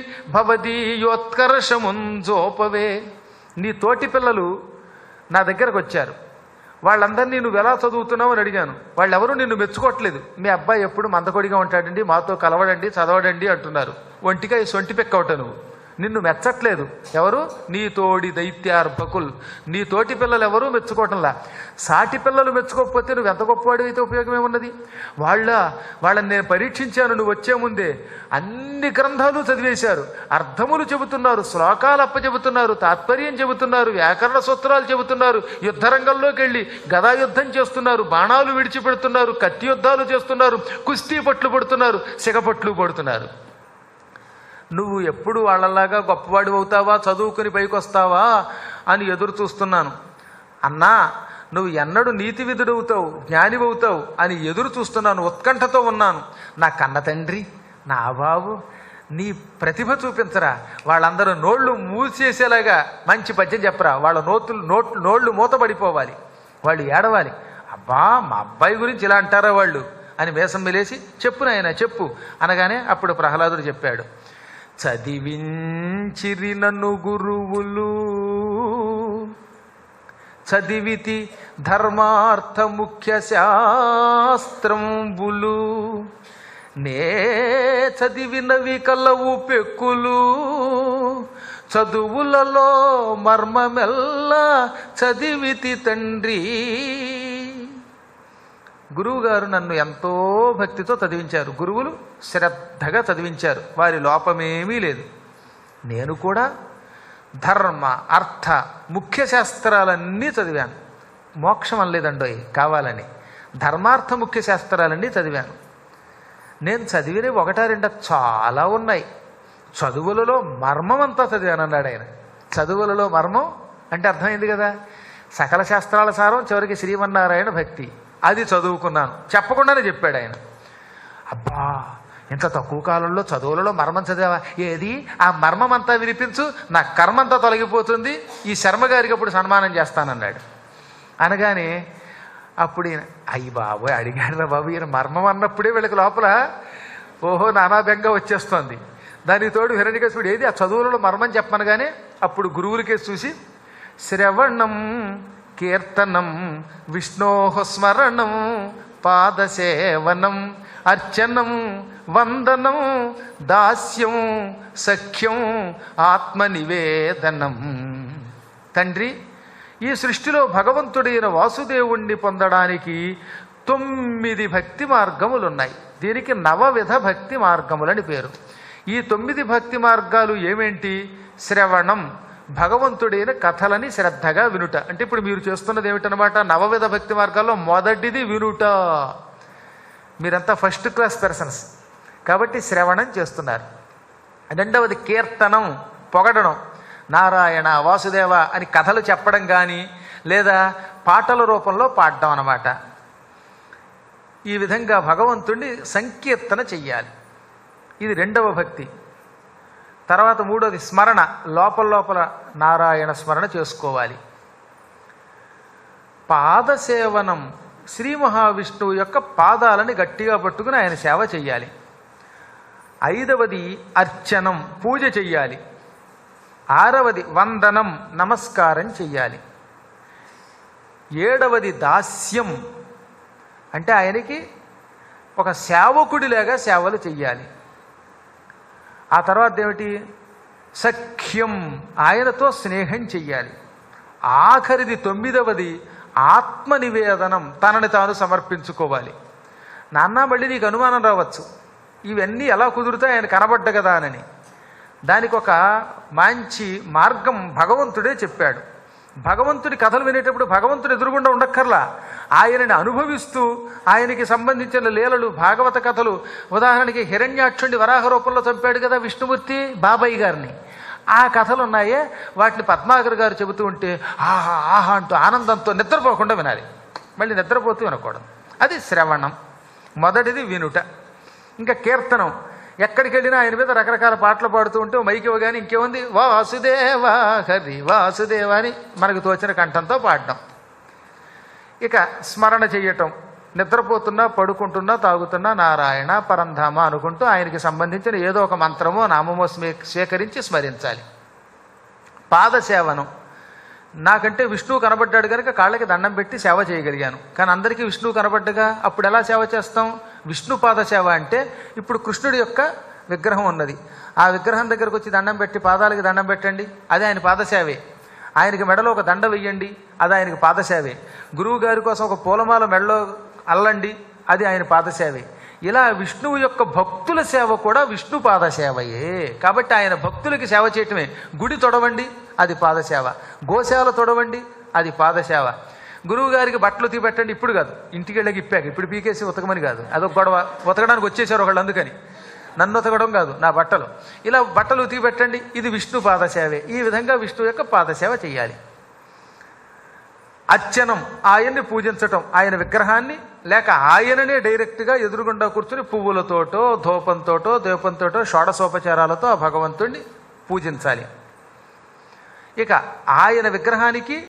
భవదీయోత్కర్షముంజోపవే. నీ తోటి పిల్లలు నా దగ్గరకు వచ్చారు. వాళ్ళందరినీ నువ్వు ఎలా చదువుతున్నావు అని అడిగాను. వాళ్ళెవరూ నిన్ను మెచ్చుకోవట్లేదు. మీ అబ్బాయి ఎప్పుడు మందకొడిగా ఉంటాడండి, మాతో కలవడండి, చదవడండి అంటున్నారు. ఒంటిగా ఈ సొంటి పెక్కవట నువ్వు. నిన్ను మెచ్చట్లేదు ఎవరు? నీ తోడి దైత్యార్భకులు. నీ తోటి పిల్లలు ఎవరూ మెచ్చుకోవటంలా. సాటి పిల్లలు మెచ్చుకోకపోతే నువ్వు ఎంత గొప్పవాడు అయితే ఉపయోగం ఏమున్నది? వాళ్ళ వాళ్ళని నేను పరీక్షించాను. నువ్వు వచ్చే ముందే అన్ని గ్రంథాలు చదివేశారు, అర్థములు చెబుతున్నారు, శ్లోకాలు అప్పచెబుతున్నారు, తాత్పర్యం చెబుతున్నారు, వ్యాకరణ సూత్రాలు చెబుతున్నారు, యుద్ధరంగంలోకి వెళ్ళి గదా యుద్ధం చేస్తున్నారు, బాణాలు విడిచిపెడుతున్నారు, కత్తి యుద్ధాలు చేస్తున్నారు, కుస్తీ పట్లు పడుతున్నారు, సిగపట్లు పడుతున్నారు. నువ్వు ఎప్పుడు వాళ్ళలాగా గొప్పవాడు అవుతావా, చదువుకుని పైకి వస్తావా అని ఎదురు చూస్తున్నాను. అన్నా నువ్వు ఎన్నడూ నీతి విధుడవుతావు, జ్ఞానివవుతావు అని ఎదురు చూస్తున్నాను, ఉత్కంఠతో ఉన్నాను. నా కన్న తండ్రి, నా బాబు, నీ ప్రతిభ చూపించరా. వాళ్ళందరూ నోళ్లు మూసేసేలాగా మంచి పద్యం చెప్పరా. వాళ్ళ నోతులు నోట్లు నోళ్లు మూతపడిపోవాలి, వాళ్ళు ఏడవాలి. అబ్బా మా అబ్బాయి గురించి ఇలా అంటారా వాళ్ళు అని మేసం మెలేసి చెప్పు నాయన చెప్పు అనగానే అప్పుడు ప్రహ్లాదుడు చెప్పాడు. చదివించిరి నన్ను గురువులు చదివితి ధర్మార్థ ముఖ్య శాస్త్రంబులు నే చదివినవి కలవు పెక్కులు చదువులలో మర్మమెల్లా చదివితి తండ్రి. గురువుగారు నన్ను ఎంతో భక్తితో చదివించారు. గురువులు శ్రద్ధగా చదివించారు, వారి లోపమేమీ లేదు. నేను కూడా ధర్మ అర్థ ముఖ్య శాస్త్రాలన్నీ చదివాను. మోక్షం అనలేదండోయ్, కావాలని ధర్మార్థ ముఖ్య శాస్త్రాలన్నీ చదివాను. నేను చదివినవి ఒకటా రెండా చాలా ఉన్నాయి. చదువులలో మర్మం అంతా చదివాను అన్నాడు ఆయన. చదువులలో మర్మం అంటే అర్థమైంది కదా, సకల శాస్త్రాల సారం చివరికి శ్రీమన్నారాయణ భక్తి, అది చదువుకున్నాను. చెప్పకుండానే చెప్పాడు ఆయన. అబ్బా, ఇంత తక్కువ కాలంలో చదువులలో మర్మం చదివా, ఏది ఆ మర్మం అంతా వినిపించు, నా కర్మంతా తొలగిపోతుంది, ఈ శర్మ గారికి అప్పుడు సన్మానం చేస్తానన్నాడు. అనగానే అప్పుడు ఈయన అయ్యి బాబోయ్ అడిగాడు బాబు, ఈయన మర్మం అన్నప్పుడే వీళ్ళకి లోపల ఓహో నానా బెంగ వచ్చేస్తోంది. దానికి తోడు హిరణ్యకశిపుడు ఏది ఆ చదువులలో మర్మం చెప్పనగానే అప్పుడు గురువులకే చూసి శ్రవణం కీర్తనం విష్ణోః స్మరణం పాదసేవనం అర్చనం వందనం దాస్యం సఖ్యం ఆత్మనివేదనం. తండ్రి, ఈ సృష్టిలో భగవంతుడైన వాసుదేవుణ్ణి పొందడానికి తొమ్మిది భక్తి మార్గములున్నాయి. దీనికి నవవిధ భక్తి మార్గములని పేరు. ఈ తొమ్మిది భక్తి మార్గాలు ఏమేంటి? శ్రవణం, భగవంతుడైన కథలని శ్రద్ధగా వినుట. అంటే ఇప్పుడు మీరు చేస్తున్నది ఏమిటనమాట, నవవిధ భక్తి మార్గాల్లో మొదటిది వినుట. మీరంతా ఫస్ట్ క్లాస్ పర్సన్స్ కాబట్టి శ్రవణం చేస్తున్నారు. రెండవది కీర్తనం, పొగడడం. నారాయణ వాసుదేవ అని కథలు చెప్పడం కానీ లేదా పాటల రూపంలో పాడడం అన్నమాట. ఈ విధంగా భగవంతుణ్ణి సంకీర్తన చెయ్యాలి. ఇది రెండవ భక్తి. తర్వాత మూడోది స్మరణ, లోపల లోపల నారాయణ స్మరణ చేసుకోవాలి. పాదసేవనం, శ్రీ మహావిష్ణువు యొక్క పాదాలని గట్టిగా పట్టుకుని ఆయన సేవ చెయ్యాలి. ఐదవది అర్చనం, పూజ చెయ్యాలి. ఆరవది వందనం, నమస్కారం చెయ్యాలి. ఏడవది దాస్యం, అంటే ఆయనకి ఒక సేవకుడిలాగా సేవలు చెయ్యాలి. ఆ తర్వాత ఏమిటి? సఖ్యం, ఆయనతో స్నేహం చెయ్యాలి. ఆఖరిది తొమ్మిదవది ఆత్మనివేదనం, తనని తాను సమర్పించుకోవాలి. నాన్న మళ్ళీ నీకు అనుమానం రావచ్చు, ఇవన్నీ ఎలా కుదురుతాయి ఆయన కనబడ్డ కదా అని. దానికి ఒక మంచి మార్గం భగవంతుడే చెప్పాడు. భగవంతుడి కథలు వినేటప్పుడు భగవంతుడు ఎదురుగుండా ఉండక్కర్లా, ఆయనని అనుభవిస్తూ ఆయనకి సంబంధించిన లీలలు, భాగవత కథలు. ఉదాహరణకి హిరణ్యాక్షుడిని వరాహ రూపంలో చంపాడు కదా విష్ణుమూర్తి బాబాయి గారిని, ఆ కథలు ఉన్నాయే, వాటిని పద్మాకర్ గారు చెబుతూ ఉంటే ఆహా ఆహా అంటూ ఆనందంతో నిద్రపోకుండా వినాలి. మళ్ళీ నిద్రపోతూ వినకూడదు. అది శ్రవణం. మొదటిది వినుట. ఇంకా కీర్తనం, ఎక్కడికి వెళ్ళినా ఆయన మీద రకరకాల పాటలు పాడుతూ ఉంటే మైకి ఇవ్వగానే ఇంకేముంది, వాసుదేవా హరి వాసుదేవ అని మనకు తోచిన కంఠంతో పాడడం. ఇక స్మరణ చెయ్యటం, నిద్రపోతున్నా పడుకుంటున్నా తాగుతున్నా నారాయణ పరంధామ అనుకుంటూ ఆయనకి సంబంధించిన ఏదో ఒక మంత్రమో నామమో స్వీకరించి స్మరించాలి. పాదసేవనం, నాకంటే విష్ణువు కనబడ్డాడు కనుక కాళ్ళకి దండం పెట్టి సేవ చేయగలిగాను. కానీ అందరికీ విష్ణువు కనబడ్డగా అప్పుడు ఎలా సేవ చేస్తాం? విష్ణు పాద సేవ అంటే ఇప్పుడు కృష్ణుడి యొక్క విగ్రహం ఉన్నది, ఆ విగ్రహం దగ్గరకు వచ్చి దండం పెట్టి పాదాలకి దండం పెట్టండి, అది ఆయన పాదసేవే. ఆయనకి మెడలో ఒక దండ వెయ్యండి, అది ఆయనకి పాదసేవే. గురువు గారి కోసం ఒక పూలమాల మెడలో అల్లండి, అది ఆయన పాదసేవే. ఇలా విష్ణువు యొక్క భక్తుల సేవ కూడా విష్ణు పాదసేవయే. కాబట్టి ఆయన భక్తులకి సేవ చేయటమే. గుడి తొడవండి, అది పాదసేవ. గోసేవలు తొడవండి, అది పాదసేవ. గురువు గారికి బట్టలు తీపెట్టండి, ఇప్పుడు కాదు, ఇంటికి వెళ్ళకి ఇప్పాక, ఇప్పుడు పీకేసి ఉతకమని కాదు, అదొక గొడవ. ఉతకడానికి వచ్చేసారు ఒకళ్ళు, అందుకని నన్ను ఉతకడం కాదు, నా బట్టలు. ఇలా బట్టలు తీపెట్టండి, ఇది విష్ణు పాదసేవే. ఈ విధంగా విష్ణువు యొక్క పాదసేవ చేయాలి. అర్చనం, ఆయన్ని పూజించటం, ఆయన విగ్రహాన్ని లేక ఆయననే డైరెక్ట్గా ఎదురుగుండా కూర్చుని పువ్వులతోటో ధూపంతోటో దీపంతోటో షోడశోపచారాలతో ఆ భగవంతుణ్ణి పూజించాలి. ఇక ఆయన విగ్రహానికి